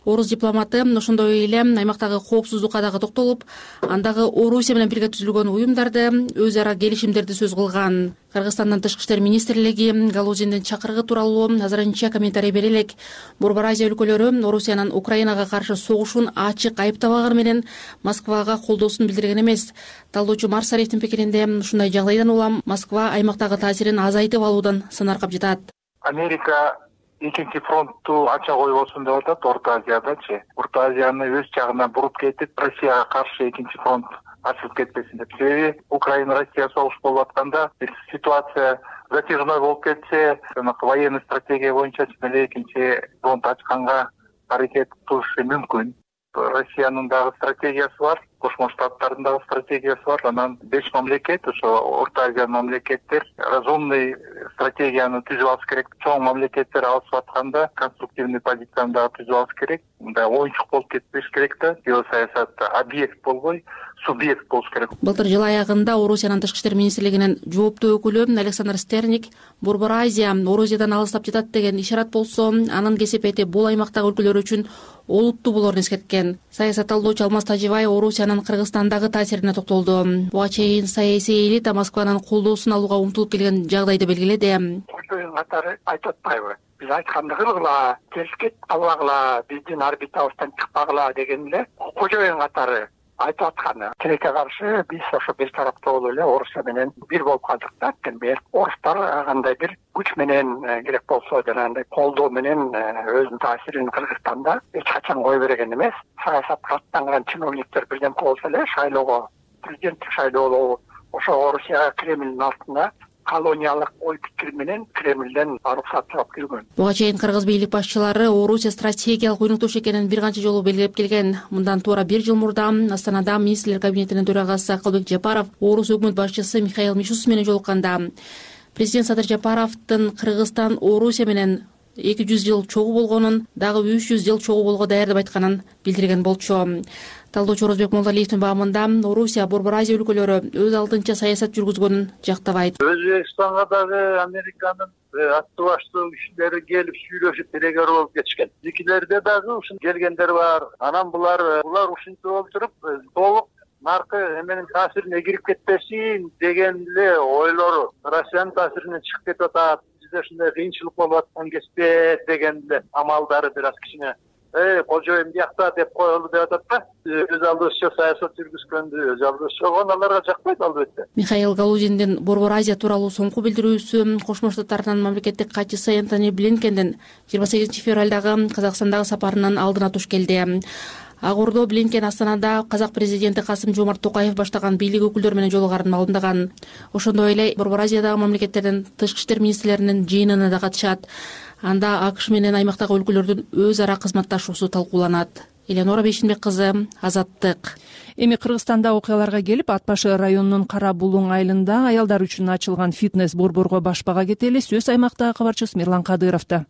Speaker 22: орус дипломаты ошондой эле аймактагы коопсуздукка дагы токтолуп, андагы Орусия менен бирге түзүлгөн уюмдарды, өз ара келишимдерди сөз кылган. Кыргызстандын тышкы иштер министрлиги Галузиндин чакырыгы тууралуу азырынча комментарий бере элек. Борбор Азия өлкөлөрү Орусиянын Украинага каршы согушун ачык айыптабаганы менен Москвага колдоосун билдирген эмес. Талдоочу Марсариевдин пикиринде, ушундай жагдайдан улам Москва аймактагы таасирин азайтып алуудан сын аркап жатат.
Speaker 1: Америка экинчи фронтту ача койбосун деп атат Орто Азиядачы. Орто Азияны өз жагына буруп кетип, Россияга каршы экинчи фронт ачылып кетпесин деп. Себеби Украина Россия согуш болуп атканда бир ситуация затяжной болуп кетсе, военный стратегия боюнча экинчи фронт ачканга аракет кылышы мүмкүн. Россиянын дагы стратегиясы бар, Кошмо Штаттардын дагы стратегиясы бар. Анан беш мамлекет, ошо Орто Азия мамлекеттер разумный стратегияны түзүп алыш керек. Чоң мамлекеттер алышып атканда конструктивный позицияны дагы түзүп алыш керек. Мындай оюнчук болуп кетпеш керек да. Геосаясатта объект болбой, субъект болуш керек.
Speaker 22: Былтыр жыл аягында Орусиянын тышкы иштер министрлигинин жооптуу өкүлү Александр Стерник Борбор Азия Орусиядан алыстап жатат деген ишарат болсо, анын кесепети бул аймактагы өлкөлөр үчүн олуттуу болоорун эскерткен. Саясат талдоочу Алмаз Тажибай Орусиянын Кыргызстандагы таасирине токтолду. Буга чейин саясий элита Москванын колдоосун алууга умтулуп келген жагдайды белгиледи.
Speaker 5: Кошоюн катары айтып атпайбы? Биз айтканды кылгыла, келишкет албагыла, биздин орбитабыздан чыкпагыла деген эле кожоюн катары айтып атканы. Тилекке каршы биз ошо бир тараптуу болуп эле Орусия менен бир болуп калдык да. Анткени орустар кандай бир күч менен керек болсо жанагындай колдоо менен өзүнүн таасирин Кыргызстанда эч качан кое берген эмес. Саясатка аттанган чиновниктер бирдемке болсо эле шайлоого, президенттик шайлоого ошо Орусияга Кремлдин артында колониялык ой пикир менен Кремлден уруксат сурап кирген.
Speaker 22: Буга чейин кыргыз бийлик башчылары Орусия стратегиялык уюнуктуш экенин бир канча жолу белгилеп келген. Мындан туура бир жыл мурда Астанада министрлер кабинетинин төрагасы Акылбек Жапаров орус өкмөт башчысы Михаил Мишустин менен жолукканда президент Садыр Жапаровдун Кыргызстан Орусия менен эки жүз жыл чогуу болгонун, дагы үч жүз жыл чогуу болго даяр деп айтканын билдирген болчу. Талдоочу Орозбек Молдалиевдин баамында Орусия Борбор Азия өлкөлөрү өз алдынча саясат жүргүзгөнүн жактабайт.
Speaker 5: Өзбекстанга дагы Американын аттуу баштуу кишилери келип сүйлөшүп делегер болуп кетишкен. Бизикилерде дагы ушун келгендер бар. Анан булар булар ушинтип болуп туруп толук наркы эменин таасирине кирип кетпесин деген эле ойлору Россиянын таасиринен чыгып кетип атат. Бизде ушундай кыйынчылык болуп аткан кезде деген эле амалдары бир аз кичине Эй, кожоюн биякта деп коелу деп атат да. Өз алдыбызча саясат жүргүзгөндү, өз алдыбызча аларга жакпайт албетте.
Speaker 22: Михаил Галузиндин Борбор Азия тууралуу соңку билдирүүсү Кошмо Штаттардын мамлекеттик катчысы Энтони Блинкендин жыйырма сегизинчи февралдагы Казакстандагы сапарынын алдына туш келди. Ак Ордо Блинкен Астанада казак президенти Касым Жомарт Токаев баштаган бийлик өкүлдөрү менен жолугарын маалымдаган. Ошондой эле Борбор Азиядагы мамлекеттердин тышкы иштер министрлеринин жыйынына да катышат. Анда АКШ менен аймактагы өлкөлөрдүн өз ара кызматташуусу талкууланат. Эленора Бейшинбек кызы, Азаттык.
Speaker 2: Эми Кыргызстанда окуяларга келип, Ат башы районунун Кара Булуң айылында аялдар үчүн ачылган фитнес борборго башпага кетели. Сөз аймактагы кабарчыбыз Мирлан Кадыровдо.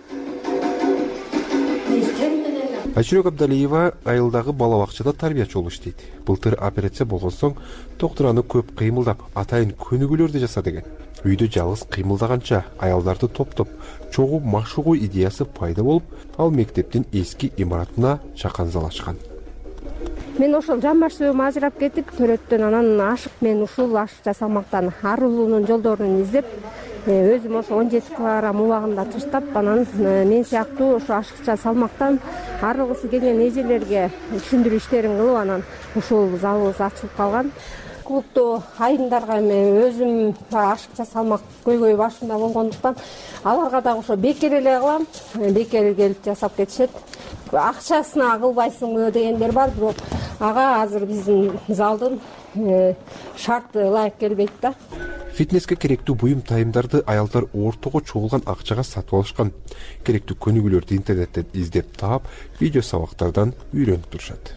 Speaker 23: Айшүрөк Абдалиева айылдагы бала бакчада тарбиячы болуп иштейт. Былтыр операция болгон соң доктор аны көп кыймылдап, атайын көнүгүүлөрдү жаса деген. Үйдө жалгыз кыймылдаганча аялдарды топтоп, чогуу машыгуу идеясы пайда болуп, ал мектептин эски имаратына чаканзалашкан.
Speaker 24: Мен ошол жамбаш сөөгүм ажырап кетип, төрөттөн анан ашык мен ушул ашыкча салмактан арылуунун жолдорун издеп, өзүм ошо он жети килограмм убагында таштап, анан мен сыяктуу ошо ашыкча салмактан арылгысы келген эжелерге түшүндүрүү иштерин кылып, анан ушул залыбыз ачылып калган. Клубдо айымдарга мен өзүм ашыкча салмак көйгөй башында болгондуктан аларга да ошо бекер эле кылам, бекер келип жасап кетишет. Акчасына кылбайсыңбы дегендер бар, бирок ага азыр биздин залдын шарты ылайык келбейт да.
Speaker 23: Фитнеске керектүү буюм тайымдарды аялдар ортого чогулган акчага сатып алышкан. Керектүү көнүгүүлөрдү интернеттен издеп таап, видео сабактардан үйрөнүп турушат.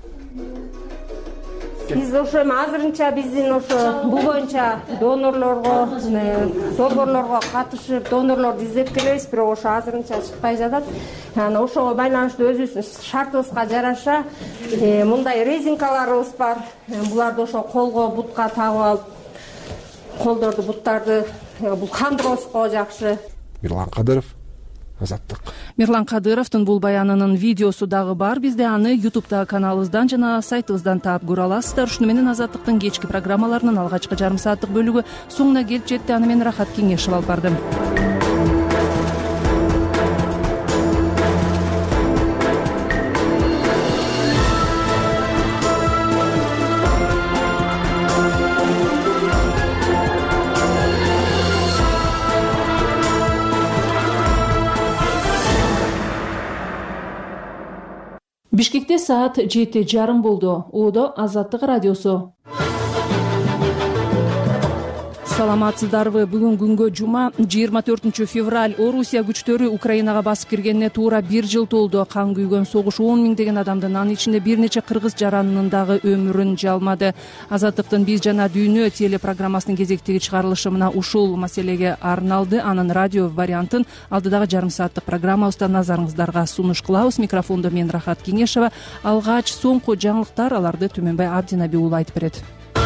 Speaker 24: Биз ошо азырынча биздин ошо бул боюнча донорлорго, долбоорлорго катышып, донорлорду издеп келебиз, бирок ошо азырынча чыкпай жатат. Анан ошого байланыштуу өзүбүздүн шартыбызга жараша мындай резинкаларыбыз бар. Буларды ошо колго, бутка тагып алып, колдорду, буттарды бул кандыроско жакшы.
Speaker 23: Мирлан Кадыров, Азаттык.
Speaker 2: Мирлан Кадыровдун бул баянынын видеосу дагы бар. Бизде аны ютубтагы каналыбыздан жана сайтыбыздан таап көрө аласыздар. Ушуну менен Азаттыктын кечки программаларынын алгачкы жарым сааттык бөлүгү соңуна келип жетти. Аны мен Рахат Кеңешев алып бардым. Бишкекте саат жети жарым болду. Оодо Азаттык радиосу. Саламатсыздарбы? Бүгүн күнгө жума жыйырма төртүнчү февраль. Орусия күчтөрү Украинага басып киргенине туура бир жыл толду. Кан күйгөн согуш он миңдеген адамдын, анын ичинде бир нече кыргыз жаранынын дагы өмүрүн жалмады. Азаттыктын биз жана дүйнө телепрограммасынын кезектеги чыгарылышы мына ушул маселеге арналды. Анын радио вариантын алдыдагы жарым сааттык программабызда назарыңыздарга сунуш кылабыз. Микрофондо мен Рахат Кеңешева. Алгач соңку жаңылыктар, аларды Түмөнбай Абдинаби уулу айтып берет.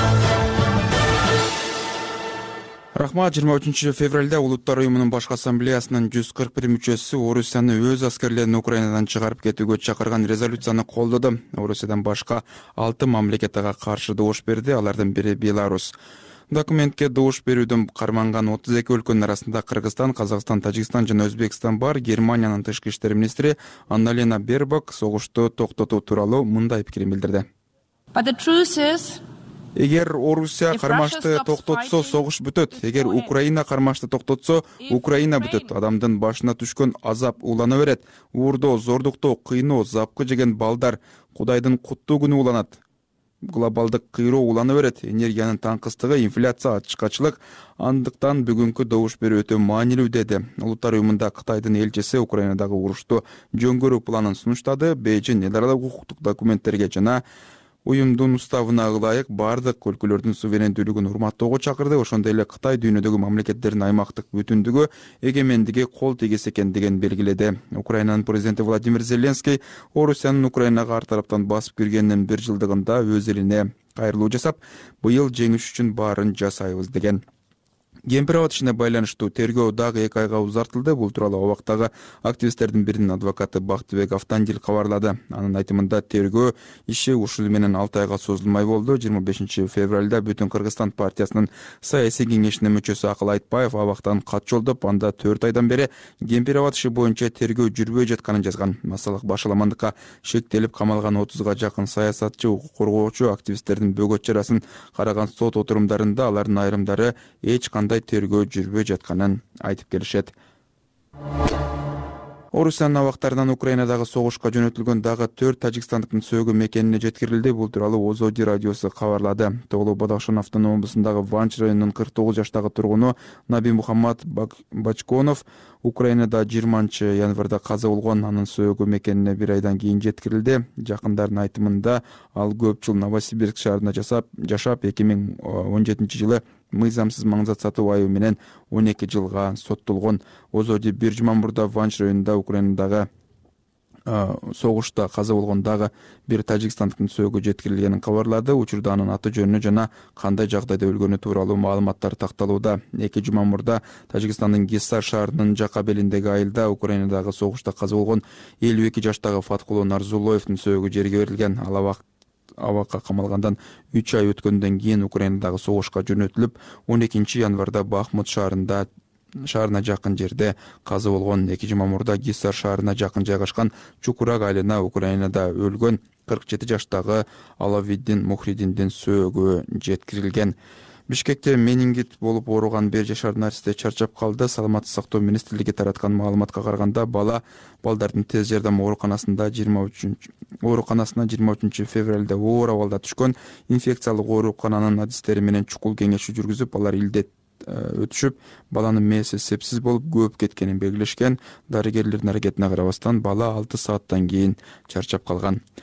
Speaker 3: Рахмат. жыйырма үчүнчү февралда Улуттар уюмунун башкы ассамблеясынын жүз кырк бир мүчөсү Орусияны өз аскерлерин Украинадан чыгарып кетүүгө чакырган резолюцияны колдоду. Орусиядан башка алты мамлекет ага каршы добуш берди. Алардын бири Беларусь. Документке добуш берүүдөн карманган отуз эки өлкөнүн арасында Кыргызстан, Казакстан, Тажикстан жана Өзбекстан бар. Германиянын тышкы иштер министри Анна-Лена Бербок согушту токтотуу тууралуу мындай пикирин билдирди. Эгер Орусия кармашты токтотсо, согуш бүтөт. Эгер Украина кармашты токтотсо, Украина бүтөт. Адамдын башына түшкөн азап улана берет. Уурдоо, зордуктоо, кыйноо, запкы жеген балдар Кудайдын куттуу күнү уланат. Глобалдык кыйроо улана берет. Энергиянын таңкыстыгы, инфляция, ачкачылык. Андыктан бүгүнкү добуш берүү өтө маанилүү деди. Улуттар уюмунда Кытайдын элчиси Украинадагы урушту жөнгөрүү планын сунуштады. Бейжин эл аралык укуктук документтерге жана уюмдун уставына ылайык бардык өлкөлөрдүн суверендүүлүгүн урматтоого чакырды. Ошондой эле Кытай дүйнөдөгү мамлекеттердин аймактык бүтүндүгү, эгемендиги кол тегес экендигин белгиледи. Украинанын президенти Владимир Зеленский Орусиянын Украинага ар тараптан басып киргенинин бир жылдыгында өз элине кайрылуу жасап, быйыл жеңиш үчүн баарын жасайбыз деген. Кемпир абад ишине байланыштуу тергөө дагы эки айга узартылды. Бул тууралуу абактагы активисттердин биринин адвокаты Бактыбек Автандил кабарлады. Анын айтымында тергөө иши ушул менен алты айга созулмай болду. жыйырма бешинчи февралда Бүтүн Кыргызстан партиясынын саясий кеңешинин мүчөсү Акыл Айтбаев абактан кат жолдоп, анда төрт айдан бери Кемпир абад иши боюнча тергөө жүрбөй жатканын жазган. Массалык башаламандыкка шектелип камалган отузга жакын саясатчы, укук коргоочу, активисттердин бөгөт чарасын караган сот отурумдарында алардын айрымдары эч кандай тергөө жүрбөй жатканын айтып келишет. Орусиянын абактарынан Украинадагы согушка жөнөтүлгөн дагы төрт тажикстандыктын сөөгү мекенине жеткирилди. Бул тууралуу Озоди радиосу кабарлады. Тоголуу Бадахшан автономдук облусундагы Ванч районунун кырк тогуз жаштагы тургуну Наби Мухаммад Бачконов Украинада жыйырманчы январда каза болгон. Анын сөөгү мекенине бир айдан кийин жеткирилди. Жакындардын айтымында ал көп жыл Новосибирск шаарында жасап, жашап эки миң он жетинчи жылы мыйзамсыз маңзат сатуу айыбы менен он эки жылга соттолгон. Озоди бир жума мурда Ванч районунда Украинадагы согушта каза болгон дагы бир тажикстандыктын сөөгү жеткирилгенин кабарлады. Учурда анын аты жөнү жана кандай жагдайда өлгөнү тууралуу маалыматтар такталууда. эки жума мурда Тажикстандын Гиссар шаарынын жака белиндеги айылда Украинадагы согушта каза болгон элүү эки жаштагы Фаткуло Нарзулоевдун сөөгү жерге берилген. Ал абак абакка камалгандан үч ай өткөндөн кийин Украинадагы согушка жөнөтүлүп, он экинчи январда Бахмут шаарында шаарына жакын жерде каза болгон. эки жума мурда Гиссар шаарына жакын жайгашкан Чукурак айылына Украинада өлгөн кырк жети жаштагы Алавиддин Мухридиндин сөөгү жеткирилген. Бишкекте менингит болуп ооруган бир жашар наристе чарчап калды. Саламаттык сактоо министрлиги тараткан маалыматка караганда, бала балдардын тез жардам ооруканасында жыйырма үчүнчү ооруканасына жыйырма үчүнчү февралда оор абалда түшкөн. Инфекциялык оорукананын адистери менен чукул кеңеши жүргүзүп, алар илдет өтүшүп, баланын мээси сепсиз болуп көөп кеткенин белгилешкен. Дарыгерлердин аракетине карабастан бала алты сааттан кийин чарчап калган.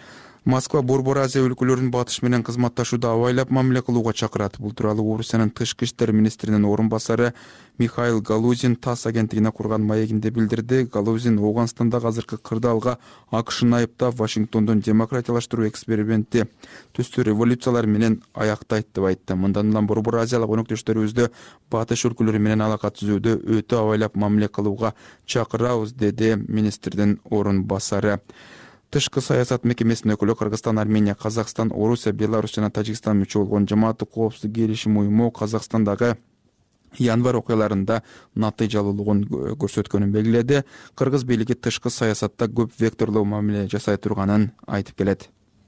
Speaker 3: Москва Борбор Азия өлкөлөрүнүн батыш менен кызматташууда абайлап мамиле кылууга чакырат. Бул тууралуу Орусиянын тышкы иштер министринин орун басары Михаил Галузин ТАСС агенттигине курган маегинде билдирди. Галузин Ооганстандагы азыркы кырдаалга АКШны айыптап, Вашингтондун демократиялаштыруу эксперименти түстүү революциялар менен аяктайт деп айтты. Мындан улам Борбор Азиялык өнөктөштөрүбүздү батыш өлкөлөрү менен алака түзүүдө өтө абайлап мамиле кылууга чакырабыз, деди министрдин орун басары. Тышкы саясат мекемесинин өкүлү Кыргызстан, Армения, Казакстан, Орусия, Беларусь жана Тажикстан мүчө болгон жамааттык коопсуздук келишим уюму Казакстандагы январь окуяларында натыйжалуулугун көрсөткөнүн белгиледи. Кыргыз бийлиги тышкы саясатта көп векторлуу мамиле жасай турганын айтып келет.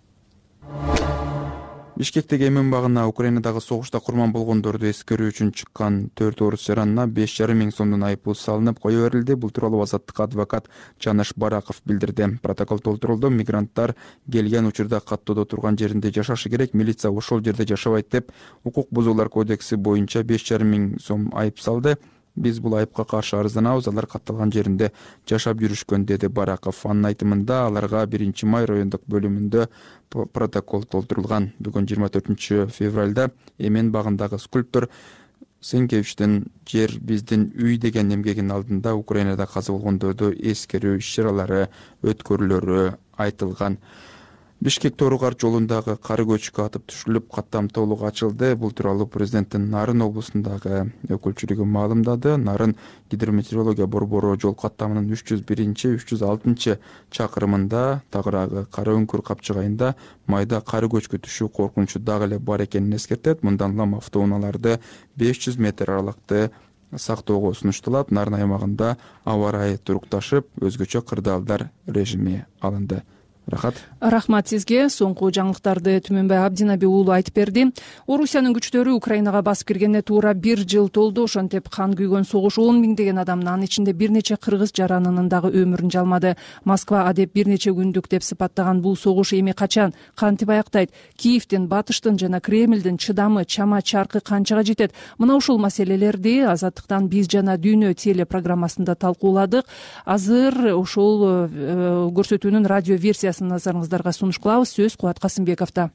Speaker 3: Бишкектеги Эмин багына Украинадагы согушта курман болгондорду эскерүү үчүн чыккан төрт орус жаранына беш жарым миң сомдон айыппул салынып кое берилди. Бул тууралуу Азаттыкка адвокат Жаныш Бараков билдирди. Протокол толтурулду. Мигранттар келген учурда каттоодо турган жеринде жашашы керек, милиция ошол жерде жашабайт деп укук бузуулар кодекси боюнча беш жарым миң сом айып салды. Биз бул айыпка каршы арызданабыз, алар катталган жеринде жашап жүрүшкөн, деди Бараков. Анын айтымында аларга биринчи май райондук бөлүмүндө протокол толтурулган. Бүгүн жыйырма төртүнчү февралда Эмен багындагы скульптор Сенкевичтин жер биздин үй деген эмгегинин алдында Украинада каза болгондорду эскерүү иш-чаралары өткөрүлөрү айтылган. Бишкек Торугар жолундагы кары көчкү атып түшүрүлүп, каттам толук ачылды. Бул тууралуу президенттин Нарын облусундагы өкүлчүлүгү маалымдады. Нарын гидрометеорология борбору жол каттамынын үч жүз биринчи үч жүз алтынчы чакырымында тагыраагы кара өңкүр капчыгайында майда кары көчкү түшүү коркунучу дагы эле бар экенин эскертет. Мындан улам автоунааларды беш жүз метр аралыкты сактоого сунушталат. Нарын аймагында аба ырайы турукташып, өзгөчө кырдаалдар режими алынды. Рахат.
Speaker 2: Рахмат сизге. Соңку жаңылыктарды Түмөнбай Абдинаби уулу айтып берди. Орусиянын күчтөрү Украинага басып киргенине туура бир жыл толду. Ошентип кан күйгөн согуш он миңдеген адамдын, анын ичинде бир нече кыргыз жаранынын дагы өмүрүн жалмады. Москва адеп бир нече күндүк деп сыпаттаган бул согуш эми качан, кантип аяктайт? Киевдин, Батыштын жана Кремлдин чыдамы, чама чаркы канчага жетет? Мына ушул маселелерди Азаттыктан биз жана дүйнө телепрограммасында талкууладык. Азыр ошол көрсөтүүнүн радио версиясын назарыңыздарга сунуш кылабыз. Сөз Кубат Касымбековдо.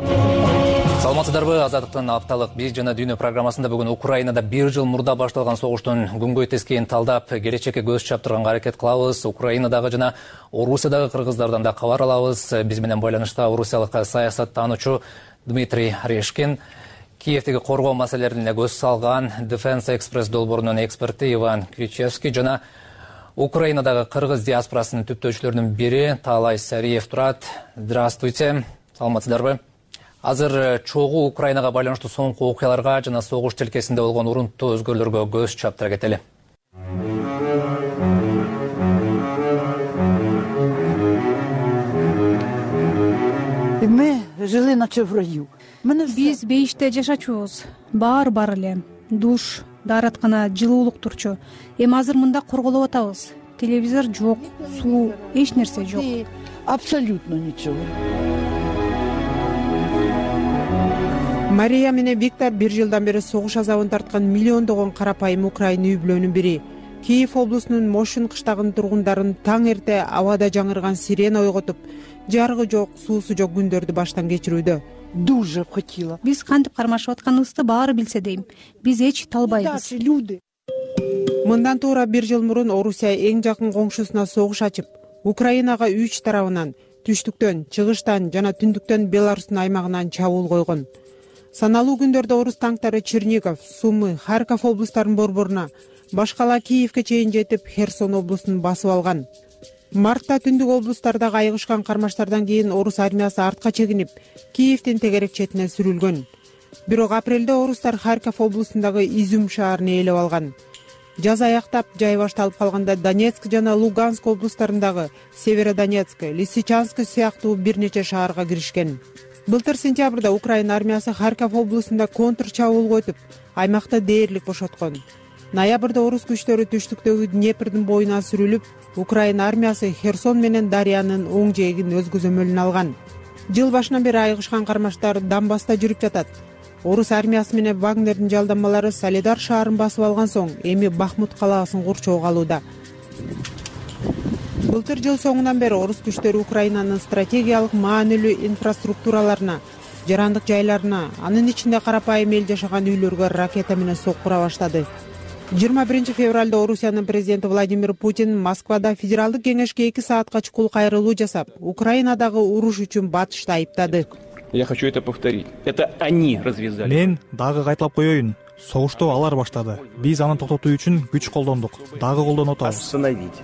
Speaker 4: Саламатсыздарбы? Азаттыктын апталык биз жана дүйнө программасында бүгүн Украинада бир жыл мурда башталган согуштун күнгөй тескейин талдап, келечекке көз чаптырганга аракет кылабыз. Украинадагы жана Орусиядагы кыргыздардан да кабар алабыз. Биз менен байланышта орусиялык саясаттануучу Дмитрий Орешкин, Киевдеги коргоо маселелерине көз салган Defense Express долбоорунун эксперти Иван Кричевский жана Украинадагы кыргыз диаспорасынын түптөөчүлөрүнүн бири Таалай Сариев турат. Здравствуйте. Саламатсыздарбы? Азыр чогуу Украинага байланыштуу соңку окуяларга жана согуш тилкесинде болгон урунттуу өзгөрүүлөргө көз чаптыра кетели.
Speaker 6: Мы жили наче в раю.
Speaker 8: Биз бейиште жашачубуз. Баары бар эле. Душ, даараткана, жылуулук турчу. Эми азыр мында корголоп атабыз. Телевизор жок, суу, эч нерсе жок.
Speaker 6: Абсолютно ничего.
Speaker 21: Мария менен Виктор бир жылдан бери согуш азабын тарткан миллиондогон карапайым украин үй бүлөнүн бири. Киев облусунун Мошин кыштагынын тургундарын таң эрте абада жаңырган сирена ойготуп, жарыгы жок, суусу жок күндөрдү баштан кечирүүдө.
Speaker 6: Дуже хотела.
Speaker 8: Биз кантип кармашып атканыбызды баары билсе дейм. Биз эч талбайбыз.
Speaker 21: Мындан туура бир жыл мурун Орусия эң жакын коңшусуна согуш ачып, Украинага үч тарабынан, түштүктөн, чыгыштан жана түндүктөн Беларустун аймагынан чабуул койгон. Саналуу күндөрдө орус танктары Чернигов, Сумы, Харьков облустарынын борборуна, башкала Киевге чейин жетип, Херсон облусун басып алган. Мартта түндүк облустардагы айыгышкан кармаштардан кийин орус армиясы артка чегинип, Киевдин тегерек четине сүрүлгөн. Бирок апрелде орустар Харьков облусундагы Изюм шаарын ээлеп алган. Жаз аяктап, жай башталып калганда Донецк жана Луганск облустарындагы Северодонецк, Лисичанск сыяктуу бир нече шаарга киришкен. Былтыр сентябрда Украина армиясы Харьков облусунда контр чабуулга өтүп, аймакты дээрлик бошоткон. Ноябрда орус күчтөрү түштүктөгү Днепрдин боюна сүрүлүп, Украина армиясы Херсон менен Дарьянын оң жээгин өз көзөмөлүнө алган. Жыл башынан бери айыгышкан кармаштар Донбасста жүрүп жатат. Орус армиясы менен Вагнердин жалданмалары Солидар шаарын басып алган соң, эми Бахмут калаасын курчоого алууда. былтыр жыл соңунан бери орус күчтөрү Украинанын стратегиялык маанилүү инфраструктураларына, жарандык жайларына, анын ичинде карапайым эл жашаган үйлөргө ракета менен соккура баштады. жыйырма биринчи февралда Орусиянын президенти Владимир Путин Москвада федералдык кеңешке эки саатка чукул кайрылуу жасап, Украинадагы уруш үчүн Батышты айыптады.
Speaker 18: Я хочу это повторить. Это они развязали.
Speaker 19: Мен дагы кайталап коеюн. Согушту алар баштады. Биз аны токтотуу үчүн күч колдондук. Дагы колдонуп атабыз.
Speaker 18: Остановить.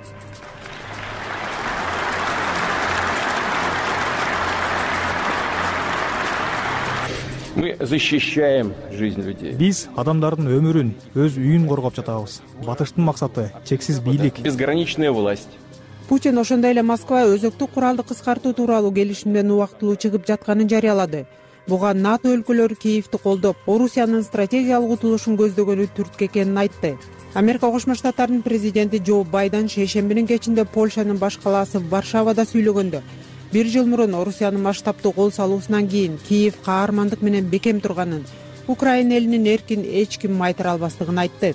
Speaker 18: Мы защищаем жизнь людей.
Speaker 19: Биз адамдардын өмүрүн, өз үйүн коргоп жатабыз. Батыштын максаты чексиз бийлик,
Speaker 18: безграничная власть.
Speaker 21: Путин ошондой эле Москва өзөктү куралды кыскартуу тууралуу келишимден убактылуу чыгып жатканын жарыялады. Буга НАТО өлкөлөрү Киевти колдоп, Орусиянын стратегиялык утулушун көздөгөнү түрткү экенин айтты. Америка Кошмо Штаттарынын президенти Джо Байден шейшембинин кечинде Польшанын баш калаасы Варшавада сүйлөгөндө, бир жыл мурун Орусиянын масштабдуу кол салуусунан кийин Киев каармандык менен бекем турганын, Украина элинин эркин эч ким майтара албастыгын айтты.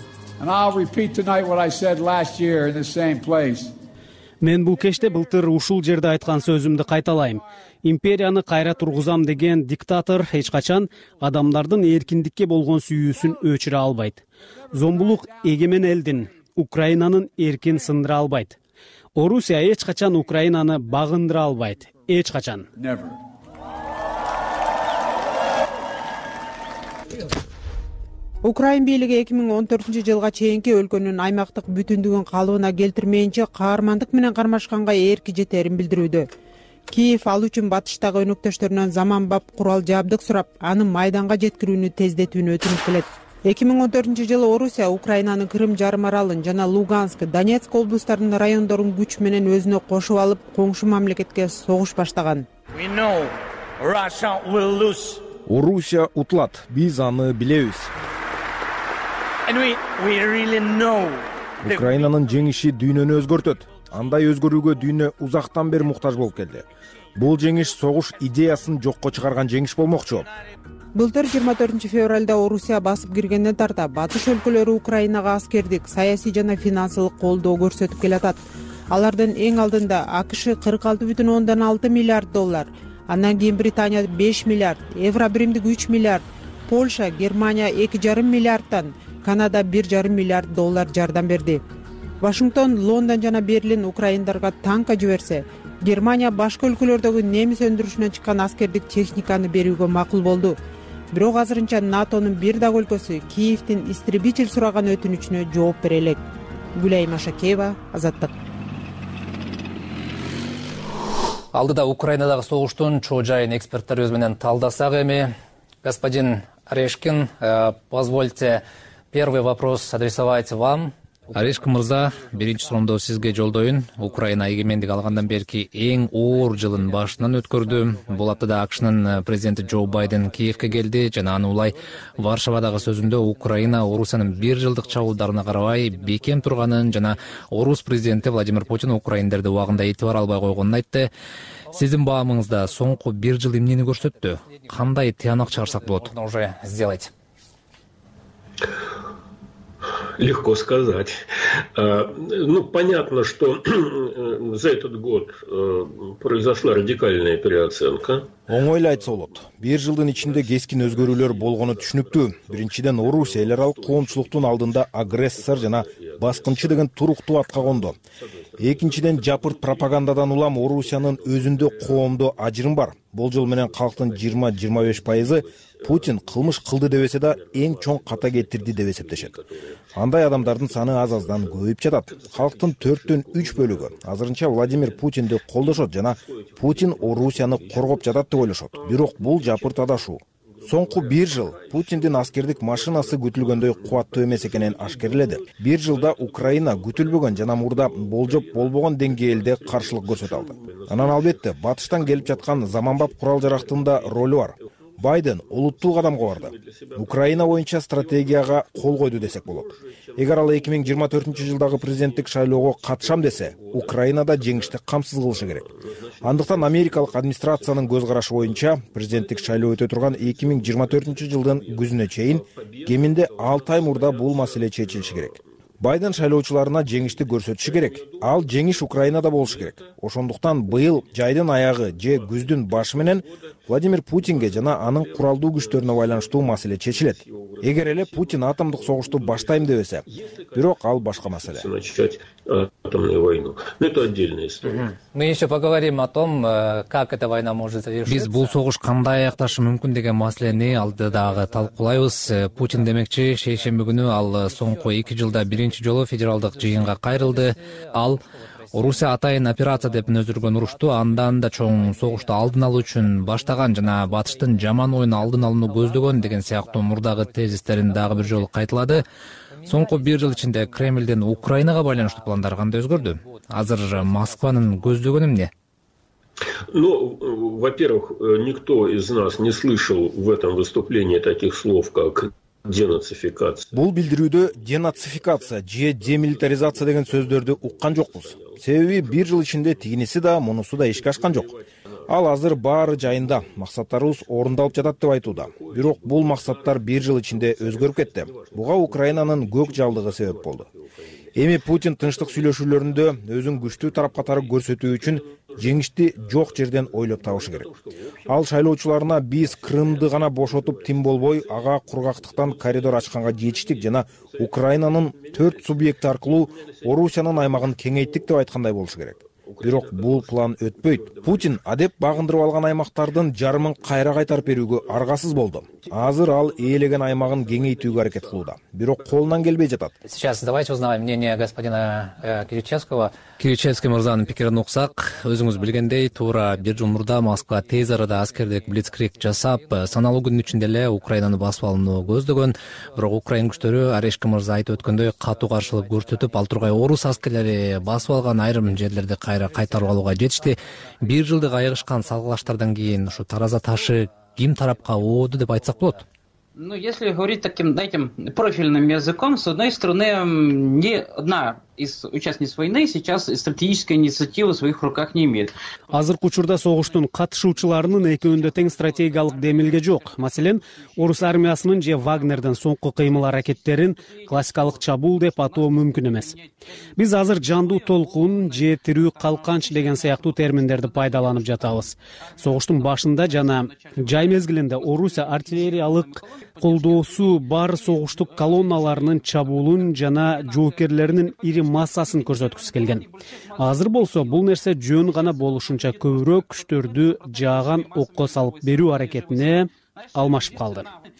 Speaker 17: Мен бул кечте былтыр ушул жерде айткан сөзүмдү кайталайм. Империяны кайра тургузам деген диктатор эч качан адамдардын эркиндикке болгон сүйүүсүн өчүрө албайт. Зомбулук эгемен элдин, Украинанын эркин сындыра албайт. Орусия эч качан Украинаны багындыра албайт. Эч качан.
Speaker 21: Украин бийлиги эки миң он төртүнчү жылга чейинки өлкөнүн аймактык бүтүндүгүн калыбына келтирмейинче каармандык менен кармашканга эрки жетерин билдирүүдө. Киев ал үчүн Батыштагы өнөктөштөрүнөн заманбап курал жабдык сурап, аны майданга жеткирүүнү тездетүүнү өтүнүп келет. эки миң он төртүнчү жылы Орусия Украинанын Крым жарым аралын жана Луганск, Донецк облустарынын райондорун күч менен өзүнө кошуп алып, коңшу мамлекетке согуш баштаган.
Speaker 16: Орусия утулат, биз аны билебиз. Украинанын жеңиши дүйнөнү өзгөртөт. Андай өзгөрүүгө дүйнө узактан бери муктаж болуп келди. Бул жеңиш согуш идеясын жокко чыгарган жеңиш болмокчу.
Speaker 21: Былтыр жыйырма төртүнчү февралда Орусия басып киргенден тарта Батыш өлкөлөрү Украинага аскердик, саясий жана финансылык колдоо көрсөтүп келатат. Алардын эң алдында АКШ кырк алты бүтүн ондон алты миллиард доллар, андан кийин Британия беш миллиард, Евро биримдик үч миллиард, Польша, Германия эки жарым миллиардтан, Канада бир жарым миллиард доллар жардам берди. Вашингтон, Лондон жана Берлин украиндарга танка жиберсе, Германия башка өлкөлөрдөгү немис өндүрүшүнөн чыккан аскердик техниканы берүүгө макул болду. Бирок азырынча НАТОнун бир дагы өлкөсү Киевдин истребитель сураган өтүнүчүнө жооп бере элек. Гүлайым Ашакеева, Азаттык.
Speaker 4: Алдыда Украинадагы согуштун чоо жайын эксперттер өз менен талдасак эми. Господин Орешкин, позвольте первый вопрос адресовать вам. Орешкин мырза, биринчи суроомду сизге жолдоюн. Украина эгемендик алгандан берки эң оор жылын башынан өткөрдү. Бул аптада АКШнын президенти Джо Байден Киевке келди жана аны улай Варшавадагы сөзүндө Украина Орусиянын бир жылдык чабуулдарына карабай бекем турганын жана Орус президенти Владимир Путин украиндерди убагында этибар албай койгонун айтты. Сиздин баамыңызда соңку бир жыл эмнени көрсөттү? Кандай тыянак чыгарсак болот? Уже сделайте.
Speaker 7: Легко сказать. Ну, понятно, что за этот год произошла радикальная переоценка.
Speaker 16: Оңойлуу айтса болот. Бир жылдын ичинде кескин өзгөрүүлөр болгону түшүнүктүү. Биринчиден Орусия эл аралык коомчулуктун алдында агрессор жана баскынчы деген туруктуу атка кондо. Экинчиден жапырт пропагандадан улам Орусиянын өзүндө коомдо ажырым бар. Болжол менен калктын жыйырма — жыйырма беш пайызы Путин кылмыш кылды дебесе да эң чоң ката кетирди деп эсептешет. Андай адамдардын саны аз-аздан көбөйүп жатат. Калктын төрттөн үч бөлүгү азырынча Владимир Путинди колдошот жана Путин Орусияны коргоп жатат деп ойлошот. Бирок бул жапырт адашуу. Соңку бир жыл Путиндин аскердик машинасы күтүлгөндөй кубаттуу эмес экенин ашкерледи. Бир жылда Украина күтүлбөгөн жана мурда болжоп болбогон деңгээлде каршылык көрсөтө алды. Анан албетте батыштан келип жаткан заманбап курал жарактын ролу бар. Байден олуттуу кадамга барды. Украина боюнча стратегияга кол койду десек болот. Эгер ал эки миң жыйырма төртүнчү жылдагы президенттик шайлоого катышам десе, Украинада жеңишти камсыз кылышы керек. Андыктан америкалык администрациянын көз карашы боюнча президенттик шайлоо өтө турган эки миң жыйырма төртүнчү жылдын күзүнө чейин кеминде алты ай мурда бул маселе чечилиши керек. Байден шайлоочуларына жеңишти көрсөтүшү керек. Ал жеңиш Украинада болушу керек. Ошондуктан быйыл жайдын аягы же күздүн башы менен Владимир Путинге жана анын куралдуу күчтөрүнө байланыштуу маселе чечилет. Эгер эле Путин атомдук согушту баштайм дебесе, бирок ал башка маселе.
Speaker 7: Начать атомную войну. Но это отдельная история.
Speaker 4: Мы еще поговорим о том, как эта война может завершиться. Биз бул согуш кандай аякташы мүмкүн деген маселени алдыдагы талкуулайбыз. Путин демекчи шейшемби күнү ал соңку эки жылда биринчи жолу федералдык жыйынга кайрылды. Ал Орусия атайын операция деп өнөздүргөн урушту андан да чоң согушту алдын алуу үчүн баштаган жана батыштын жаман оюн алдын алууну көздөгөн деген сыяктуу мурдагы тезистерин дагы бир жолу кайталады. Соңку бир жыл ичинде Кремлдин Украинага байланыштуу пландары кандай өзгөрдү? Азыр Москванын көздөгөнү эмне?
Speaker 7: Ну, во-первых, никто из нас не слышал в этом выступлении таких слов, как денацификация.
Speaker 16: Бул билдирүүдө денацификация же демилитаризация деген сөздөрдү уккан жокпуз. Себеби бир жыл ичинде тигиниси да, мунусу да ишке ашкан жок. Ал азыр баары жайында, максаттарыбыз орундалып жатат деп айтууда. Бирок бул максаттар бир жыл ичинде өзгөрүп кетти. Буга Украинанын көк жалдыгы себеп болду. Эми Путин тынчтык сүйлөшүүлөрүндө өзүн күчтүү тарап катары көрсөтүү үчүн жеңишти жок жерден ойлоп табышы керек. Ал шайлоочуларына биз Крымды гана бошотуп тим болбой, ага кургактыктан коридор ачканга жетиштик жана Украинанын төрт субъекти аркылуу Орусиянын аймагын кеңейттик деп айткандай болушу керек. Бирок бул план өтпөйт. Путин адеп багындырып алган аймактардын жарымын кайра кайтарып берүүгө аргасыз болду. Азыр ал ээлеген аймагын кеңейтүүгө аракет кылууда. Бирок колунан келбей жатат.
Speaker 4: Сейчас давайте узнаем мнение господина Киричевского. Киричевский мырзанын пикирин уксак, өзүңүз билгендей, туура бир жыл мурда Москва тез арада аскердик блицкриг жасап, саналуу күндүн ичинде эле Украинаны басып алууну көздөгөн. Бирок Украин күчтөрү Орешко мырза айтып өткөндөй катуу каршылык көрсөтүп, ал тургай орус аскерлери басып алган айрым жерлерди кайра кайтарып алууга жетишти. Бир жылдык айыгышкан салгылаштардан кийин ушу тараза ташы ким тарапка ооду деп айтсак болот?
Speaker 9: Ну, если говорить таким, этим профильным языком, с одной стороны, ни одна из участниц войны сейчас стратегической инициативы в своих руках не имеет.
Speaker 17: Азыркы учурда согуштун катышуучуларынын экөөндө тең стратегиялык демилге жок. Маселен, орус армиясынын же Вагнердин соңку кыймыл аракеттерин классикалык чабуул деп атоо мүмкүн эмес. Биз азыр жандуу толкун же тирүү калканч деген сыяктуу терминдерди пайдаланып жатабыз. Согуштун башында жана жай мезгилинде Орусия артиллериялык колдоосу бар согуштук колонналарынын чабуулун жана жоокерлеринин ири массасын көрсөткүсү келген. Азыр болсо бул нерсе жөн гана болушунча көбүрөөк күчтөрдү жааган окко салып берүү аракетине алмашып калды.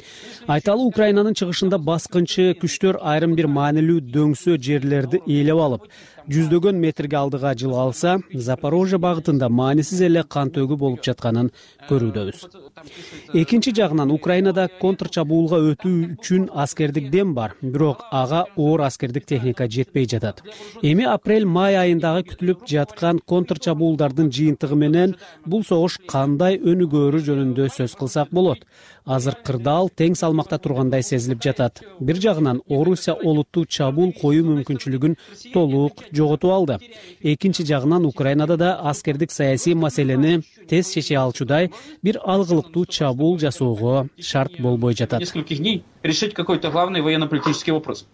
Speaker 17: Айталы Украинанын чыгышында баскынчы күчтөр айрым бир маанилүү дөңсө жерлерди ээлеп алып, жүздөгөн метрге алдыга жылы алса, Запорожье багытында маанисиз эле кан төгүү болуп жатканын көрүүдөбүз. Экинчи жагынан Украинада контрчабуулга өтүү үчүн аскердик дем бар, бирок ага оор аскердик техника жетпей жатат. Эми апрель-май айындагы күтүлүп жаткан контрчабуулдардын жыйынтыгы менен бул согуш кандай өнүгөөрү жөнүндө сөз кылсак болот. Азыр кырдаал тең салмакта тургандай сезилип жатат. Бир жагынан Орусия олуттуу чабуул коюу мүмкүнчүлүгүн толук жоготуп алды. Экинчи жагынан Украинада да аскердик саясий маселени тез чече алчудай бир алгылыктуу чабуул жасоого шарт болбой жатат.
Speaker 9: Нескольких дней решить какой-то главный военно-политический вопрос.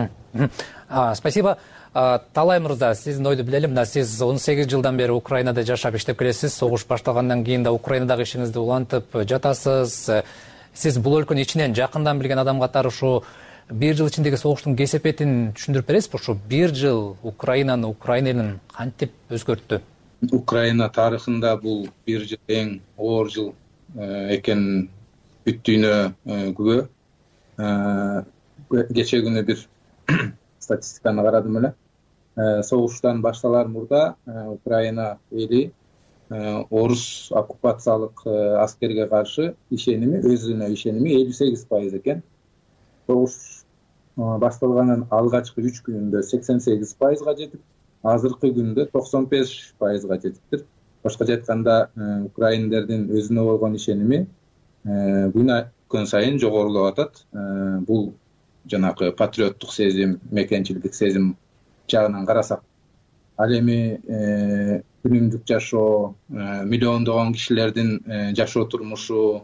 Speaker 4: Спасибо. Талай мырза, сиздин ойду билели, мына сиз он сегиз жылдан бери Украинада жашап иштеп келесиз. Согуш башталгандан кийин да Украинадагы ишиңизди улантып жатасыз. Сиз бул өлкөнү ичинен жакындан билген адам катары ушу бир жыл ичиндеги согуштун кесепетин түшүндүрүп бересизби? Ушу бир жыл Украинаны, Украина элин кантип өзгөрттү?
Speaker 10: Украина тарыхында бул бир жыл эң оор жыл экенин бүттүүнө күбө. Кече күнү бир статистиканы карадым эле. Согуштан башталар мурда Украина эли орус оккупациялык аскерге каршы ишеними, өзүнө ишеними элүү сегиз пайыз экен. Согуш башталганын алгачкы үч күнүндө сексен сегиз пайызга жетип, азыркы күндө токсон беш пайызга жетиптир. Башкача айтканда, украиндердин өзүнө болгон ишеними күн сайын жогорулап атат. Бул жанагы патриоттук сезим, мекенчилдик сезим жагынан карасак, ал эми күнүмдүк жашоо, миллиондогон кишилердин жашоо турмушу,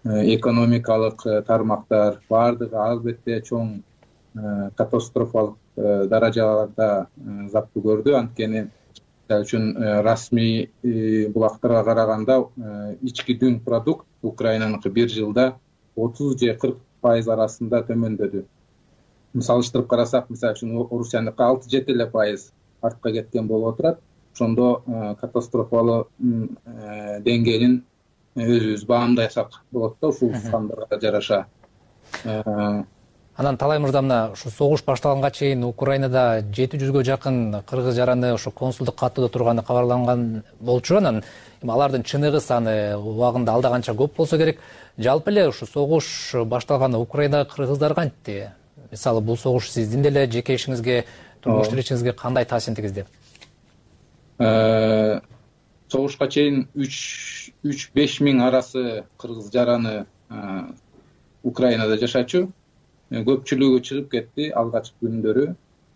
Speaker 10: экономикалык тармактар баардыгы албетте чоң катастрофалык даражаларда заптуу көрдү. Анткени мисалы үчүн расмий булактарга караганда ички дүң продукт Украинаныкы бир жылда отуз же кырк пайыз арасында төмөндөдү. Салыштырып карасак, мисалы үчүн Орусияныкы алты жети эле пайыз артка кеткен болуп отурат. Ошондо катастрофалуу деңгээлин өзүбүз баамдасак болот да, ушул сандарга жараша.
Speaker 4: Анан Талай мырза, мына ушу согуш башталганга чейин Украинада жети жүзгө жакын кыргыз жараны ушу консулдук каттоодо турганы кабарланган болчу. Анан алардын чыныгы саны убагында алда канча көп болсо керек. Жалпы эле ушу согуш башталганда Украинадагы кыргыздар кантти? Мисалы, бул согуш сиздин деле жеке ишиңизге, турмуш тиричиңизге кандай таасирин тийгизди?
Speaker 10: Согушка чейин үч беш миң арасы кыргыз жараны Украинада жашачу. Көпчүлүгү чыгып кетти алгачкы күндөрү.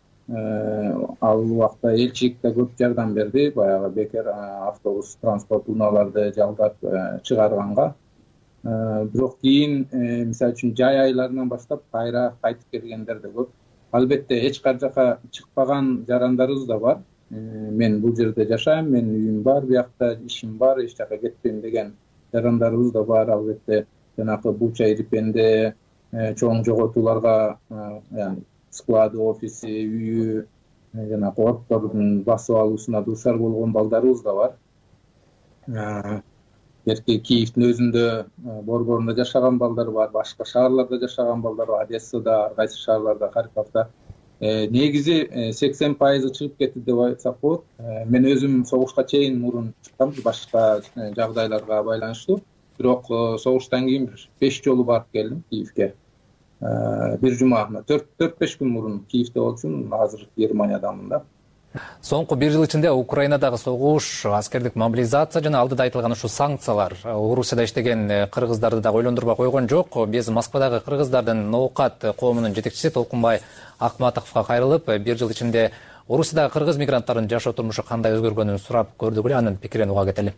Speaker 10: Ал убакта элчилик да көп жардам берди, баягы бекер автобус транспорт унааларды жалдап чыгарганга. Бирок кийин, мисалы үчүн жай айларынан баштап кайра кайтып келгендер да көп. Албетте эч кар жака чыкпаган жарандарыбыз да бар. Мен бул жерде жашайм, менин үйүм бар, биякта ишим бар, эч жака кетпейм деген жарандарыбыз да бар. Албетте жанакы Буча, Ирпенде чоң жоготууларга, склады, офиси, үйү, жанакы оттордун басып алуусуна дуушар болгон балдарыбыз да бар. Берки Киевдин өзүндө борборунда жашаган балдар бар, башка шаарларда жашаган балдар бар, Одессада, ар кайсы шаарларда, Харьковдо. Негизи сексен пайызы чыгып кетти деп айтсак болот. Мен өзүм согушка чейин мурун чыккам, башка жагдайларга байланыштуу. Бирок согуштан кийин беш жолу барып келдим Киевге. Бир жума, төрт беш күн мурун Киевде болчумун, азыр Германиядамын да.
Speaker 4: Соңку бир жыл ичинде Украинадагы согуш, аскердик мобилизация жана алдыда айтылган ушу санкциялар Орусияда иштеген кыргыздарды да ойлондурбай койгон жок. Биз Москвадагы кыргыздардын Ноокат коомунун жетекчиси Толкунбай Акматовго кайрылып, бир жыл ичинде Орусиядагы кыргыз мигранттардын жашоо турмушу кандай өзгөргөнүн сурап көрдүк эле, анын пикирин уга кетели.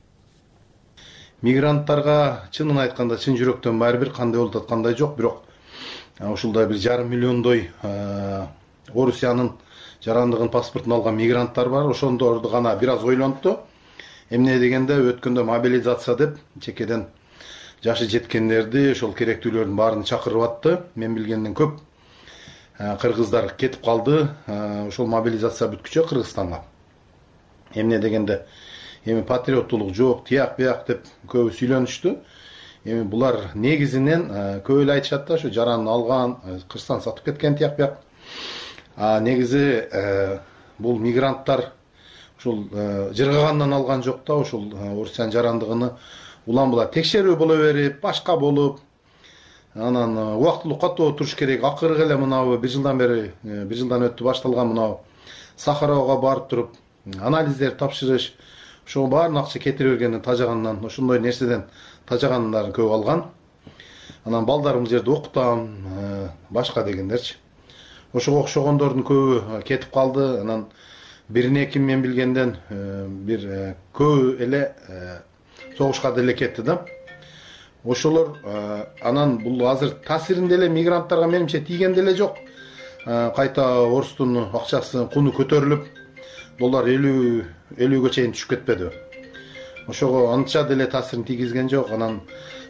Speaker 11: Мигранттарга чынын айтканда чын жүрөктөн баары бир кандай болуп аткандай жок, бирок ушулда бир жарым миллиондой Орусиянын жарандыгын паспортун алган мигранттар бар. Ошондорду гана бир аз ойлонту. Эмне дегенде өткөндө мобилизация деп чекеден жашы жеткендерди, ошол керектүүлөрдүн баарын чакырып атты. Мен билгенден көп кыргыздар кетип калды. Ошол мобилизация бүткүчө Кыргызстанга. Эмне дегенде эми патриоттулук жок, тияк бияк деп көбү сүйлөнүштү. Эми булар негизинен көп эле айтышат да, ушу жараны алган, кырсан сатып кеткен тияк бияк. А негизи бул мигранттар ушул жыргагандан алган жок да, ушул Орусиянын жарандыгыны улам була текшерүү боло берип, башка болуп, анан убактылуу каттоо туруш керек. Акыркы эле мынабы бир жылдан бери, бир жылдан өттү башталган мынабу Сахарова барып туруп анализдер тапшырыш, ошого баарын акча кетире бергенден тажагандан, ошондой нерседен тажагандарын көп алган. Анан балдарым бул жерде окутам, башка дегендерчи. Ошого окшогондордун көбү кетип калды. Анан бирине эки мен билгенден бир көбү эле согушка деле кетти да. Ошолор анан бул азыр таасирин деле мигранттарга менимче тийген деле жок. Кайта орустун акчасынын куну көтөрүлүп, доллар элүүгө чейин түшүп кетпеди. Ошого анча деле таасирин тийгизген жок. Анан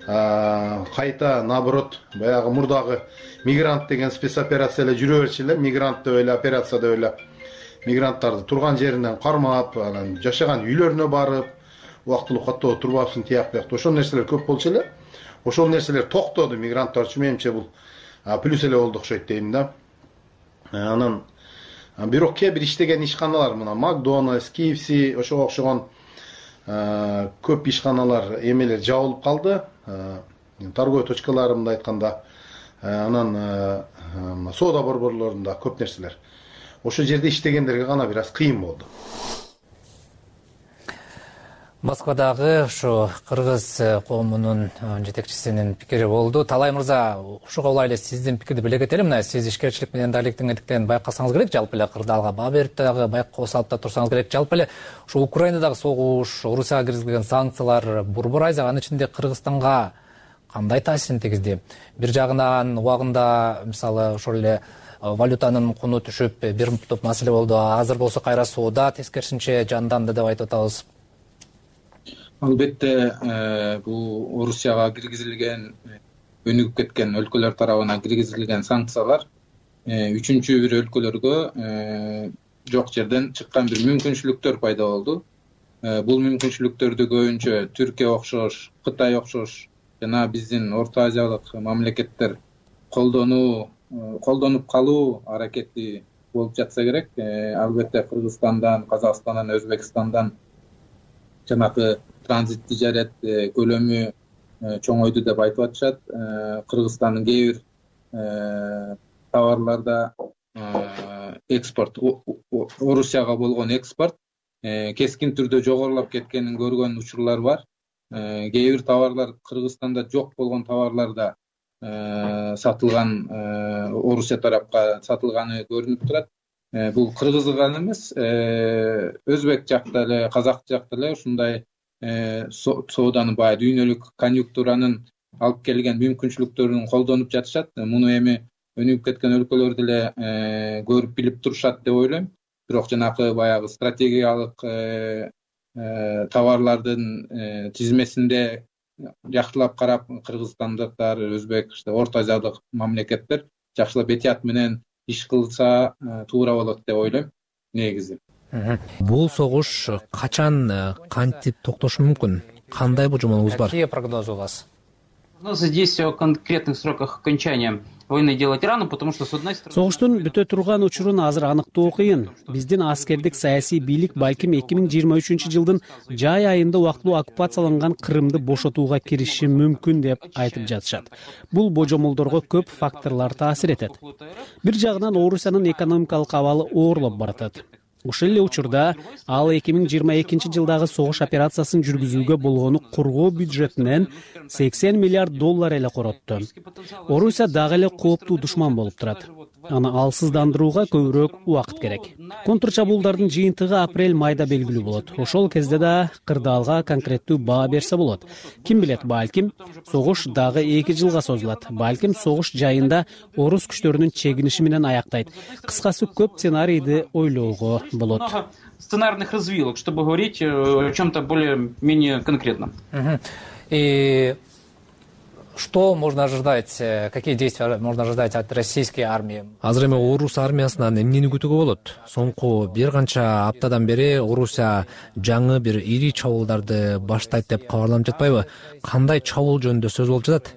Speaker 11: кайта наоборот баягы мурдагы мигрант деген спецоперация эле жүрө берчү эле, мигрант деп эле, операция деп эле мигранттарды турган жеринен кармап, анан жашаган үйлөрүнө барып, убактылуу каттоо турбапсың тияк бияк. Ошол нерселер көп болчу эле. Ошол нерселер токтоду мигранттар үчүн, менимче бул плюс эле болду окшойт дейм да. Анан бирок кээ бир иштеген ишканалар, мына Макдональдс, Кей Эф Си, ошого окшогон көп ишканалар эмелер жабылып калды. Торговый точкаларында айтканда, анан соода борборлорунда көп нерселер. Ошол жерде иштегендерге гана бир аз кыйын болду.
Speaker 4: Москвадагы ушу кыргыз коомунун жетекчисинин пикири болду. Талай мырза, ушуга улай эле сиздин пикирди биле кетели. Мына сиз ишкерчилик менен далектиңдиктен байкасаңыз керек, жалпы эле кырдаалга баа берип дагы байкоо салып да турсаңыз керек. Жалпы эле ушу Украинадагы согуш, Орусияга киргизилген санкциялар Борбор Азияга, анын ичинде Кыргызстанга кандай таасирин тийгизди? Бир жагынан убагында мисалы ошол эле валютанын куну түшүп бир топ маселе болду. Азыр болсо кайра соода тескерисинче жанданды деп айтып атабыз.
Speaker 10: Албетте бул Орусияга киргизилген, өнүгүп кеткен өлкөлөр тарабынан киргизилген санкциялар үчүнчү бир өлкөлөргө жок жерден чыккан бир мүмкүнчүлүктөр пайда болду. Бул мүмкүнчүлүктөрдү көбүнчө Түркия окшош, Кытай окшош жана биздин Орто Азиялык мамлекеттер колдонуу, колдонуп калуу аракети болуп жатса керек. Албетте Кыргызстандан, Казакстандан, Өзбекстандан жанакы транзит тижарет көлөмү чоңойду деп айтып атышат. Кыргызстандын кээ бир товарларда экспорт, Орусияга болгон экспорт кескин түрдө жогорулап кеткенин көргөн учурлар бар. Кээ бир товарлар Кыргызстанда жок болгон товарларда сатылган, Орусия тарапка сатылганы көрүнүп турат. Бул кыргыз гана эмес, өзбек жакта эле, казак жакта эле ушундай сооданы баягы дүйнөлүк конъюнктуранын алып келген мүмкүнчүлүктөрүн колдонуп жатышат. Муну эми өнүгүп кеткен өлкөлөр деле көрүп билип турушат деп ойлойм. Бирок жанакы баягы стратегиялык товарлардын тизмесинде жакшылап карап, кыргызстандыктар, өзбек, Орто Азиялык мамлекеттер жакшылап этият менен иш кылса туура болот деп ойлойм негизи.
Speaker 4: Бул согуш качан, кантип токтошу мүмкүн? Кандай божомолуңуз бар? Какие прогнозы у вас?
Speaker 9: Здесь о конкретных сроках окончания войны делать рано, потому что с одной стороны...
Speaker 17: Согуштун бүтө турган учурун азыр аныктоо кыйын. Биздин аскердик саясий бийлик балким эки миң жыйырма үчүнчү жылдын жай айында убактылуу оккупацияланган Крымды бошотууга кириши мүмкүн деп айтып жатышат. Бул божомолдорго көп факторлор таасир этет. Бир жагынан Орусиянын экономикалык абалы оорлоп баратат. Ушул эле учурда ал эки миң жыйырма экинчи жылдагы согуш операциясын жүргүзүүгө болгону коргоо бюджетинен сексен миллиард доллар эле коротту. Орусия дагы эле кооптуу душман болуп турат. Аны алсыздандырууга көбүрөөк убакыт керек. Контрчабуулдардын жыйынтыгы апрель-майда белгилүү болот. Ошол кезде да кырдаалга конкреттүү баа берсе болот. Ким билет, балким согуш дагы эки жылга созулат. Балким согуш жайында орус күчтөрүнүн чегиниши менен аяктайт. Кыскасы көп сценарийди ойлоого болот.
Speaker 9: Сценарных развилок, чтобы говорить о чем-то более-менее конкретном.
Speaker 4: И что можно ожидать, какие действия можно ожидать от российской армии?
Speaker 12: Азыр эми орус армиясынан эмнени күтүүгө болот? Соңку бир канча аптадан бери Орусия жаңы бир ири чабуулдарды баштайт деп кабарланып жатпайбы? Кандай чабуул жөнүндө сөз болуп жатат?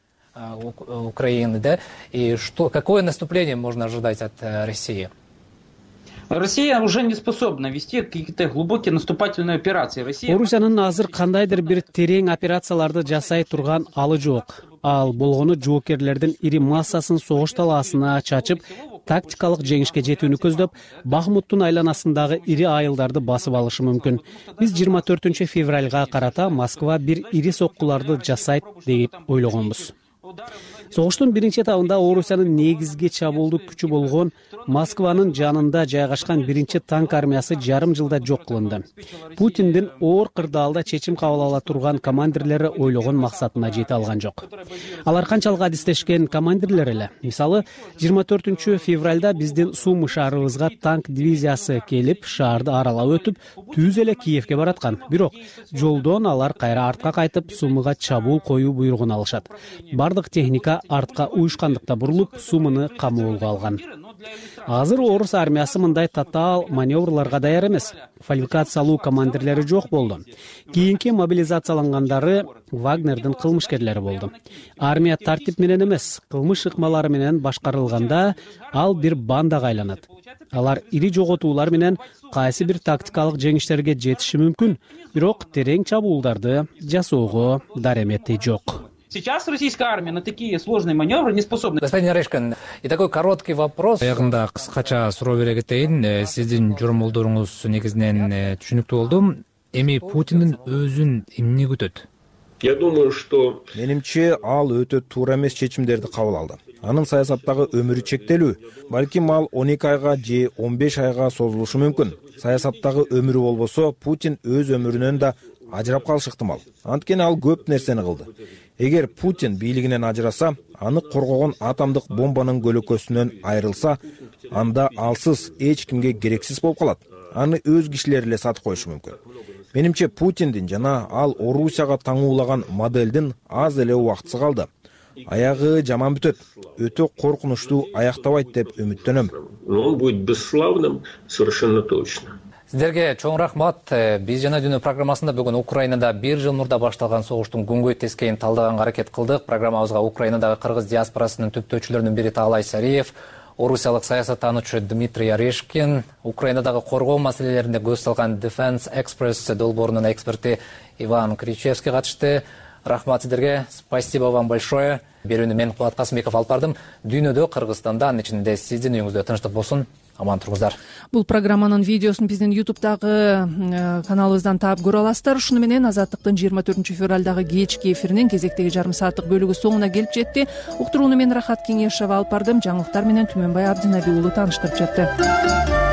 Speaker 4: Украины, да? И что, какое наступление можно ожидать от России?
Speaker 9: Россия уже не способна вести какие-то глубокие наступательные операции.
Speaker 17: Орусиянын азыр кандайдыр бир терең операцияларды жасай турган алы жок. Ал болгону жоокерлердин ири массасын согуш талаасына чачып, тактикалык жеңишке жетүүнү көздөп, Бахмуттун айланасындагы ири айылдарды басып алышы мүмкүн. Биз жыйырма төртүнчү февралга карата Москва бир ири соккуларды жасайт деп ойлогонбуз. Согуштун биринчи этабында Орусиянын негизги чабуулдук күчү болгон Москванын жанында жайгашкан биринчи танк армиясы жарым жылда жок кылынды. Путиндин оор кырдаалда чечим кабыл ала турган командирлери ойлогон максатына жете алган жок. Алар канчалык адистешкен командирлер эле. Мисалы, жыйырма төртүнчү февралда биздин Сумы шаарыбызга танк дивизиясы келип, шаарды аралап өтүп, түз эле Киевге бараткан. Бирок жолдон алар кайра артка кайтып, Сумыга чабуул коюу буйругун алышат. Бардык техника артка уюшкандыкта бурулуп, Сумыны камоолго алган. Азыр орус армиясы мындай татаал маневрларга даяр эмес. Квалификациялуу командирлери жок болду. Кийинки мобилизациялангандары Вагнердин кылмышкерлери болду. Армия тартип менен эмес, кылмыш ыкмалары менен башкарылганда ал бир бандага айланат. Алар ири жоготуулар менен кайсы бир тактикалык жеңиштерге жетиши мүмкүн, бирок терең чабуулдарды жасоого даремети жок.
Speaker 9: Сейчас российская армия на такие сложные маневры не способна.
Speaker 4: Господин Орешкин, и такой короткий вопрос.
Speaker 12: Аягында кыскача суроо бере кетейин. Сиздин жормолдоруңуз негизинен түшүнүктүү болду. Эми Путиндин өзүн эмне күтөт?
Speaker 7: Я думаю, что...
Speaker 16: Менимче, ал өтө туура эмес чечимдерди кабыл алды. Анын саясаттагы өмүрү чектелүү. Балким ал он эки айга же он беш айга созулушу мүмкүн. Саясаттагы өмүрү болбосо, Путин өз өмүрүнөн да ажырап калышы ыктымал. Анткени ал көп нерсени кылды. Эгер Путин бийлигинен ажыраса, аны коргогон атомдук бомбанын көлөкөсүнөн айрылса, анда алсыз эч кимге керексиз болуп калат. Аны өз кишилери эле сатып коюшу мүмкүн. Менимче Путиндин жана ал Орусияга таңуулаган моделдин аз эле убактысы калды. Аягы жаман бүтөт. Өтө коркунучтуу аяктабайт деп үмүттөнөм.
Speaker 7: Он будет бесславным, совершенно точно.
Speaker 4: Сиздерге чоң рахмат. Биз жана дүйнө программасында бүгүн Украинада бир жыл мурда башталган согуштун күнгөй тескейин талдаганга аракет кылдык. Программабызга Украинадагы кыргыз диаспорасынын түптөөчүлөрүнүн бири Таалай Сариев, орусиялык саясаттануучу Дмитрий Орешкин, Украинадагы коргоо маселелеринде көз салган Defense Express долбоорунун эксперти Иван Кричевский катышты. Рахмат сиздерге. Спасибо вам большое. Берүүнү мен Кубат Касымбеков алып бардым. Дүйнөдө, Кыргызстанда, анын ичинде сиздин үйүңүздө тынчтык болсун. Аман туруңуздар.
Speaker 2: Бул программанын видеосун биздин ютубтагы каналыбыздан таап көрө аласыздар. Ушуну менен Азаттыктын жыйырма төртүнчү февралдагы кечки эфиринин кезектеги жарым сааттык бөлүгү соңуна келип жетти. Уктурууну мен Рахат Кеңешова алып бардым. Жаңылыктар менен Түмөнбай Абдинаби уулу тааныштырып жатты.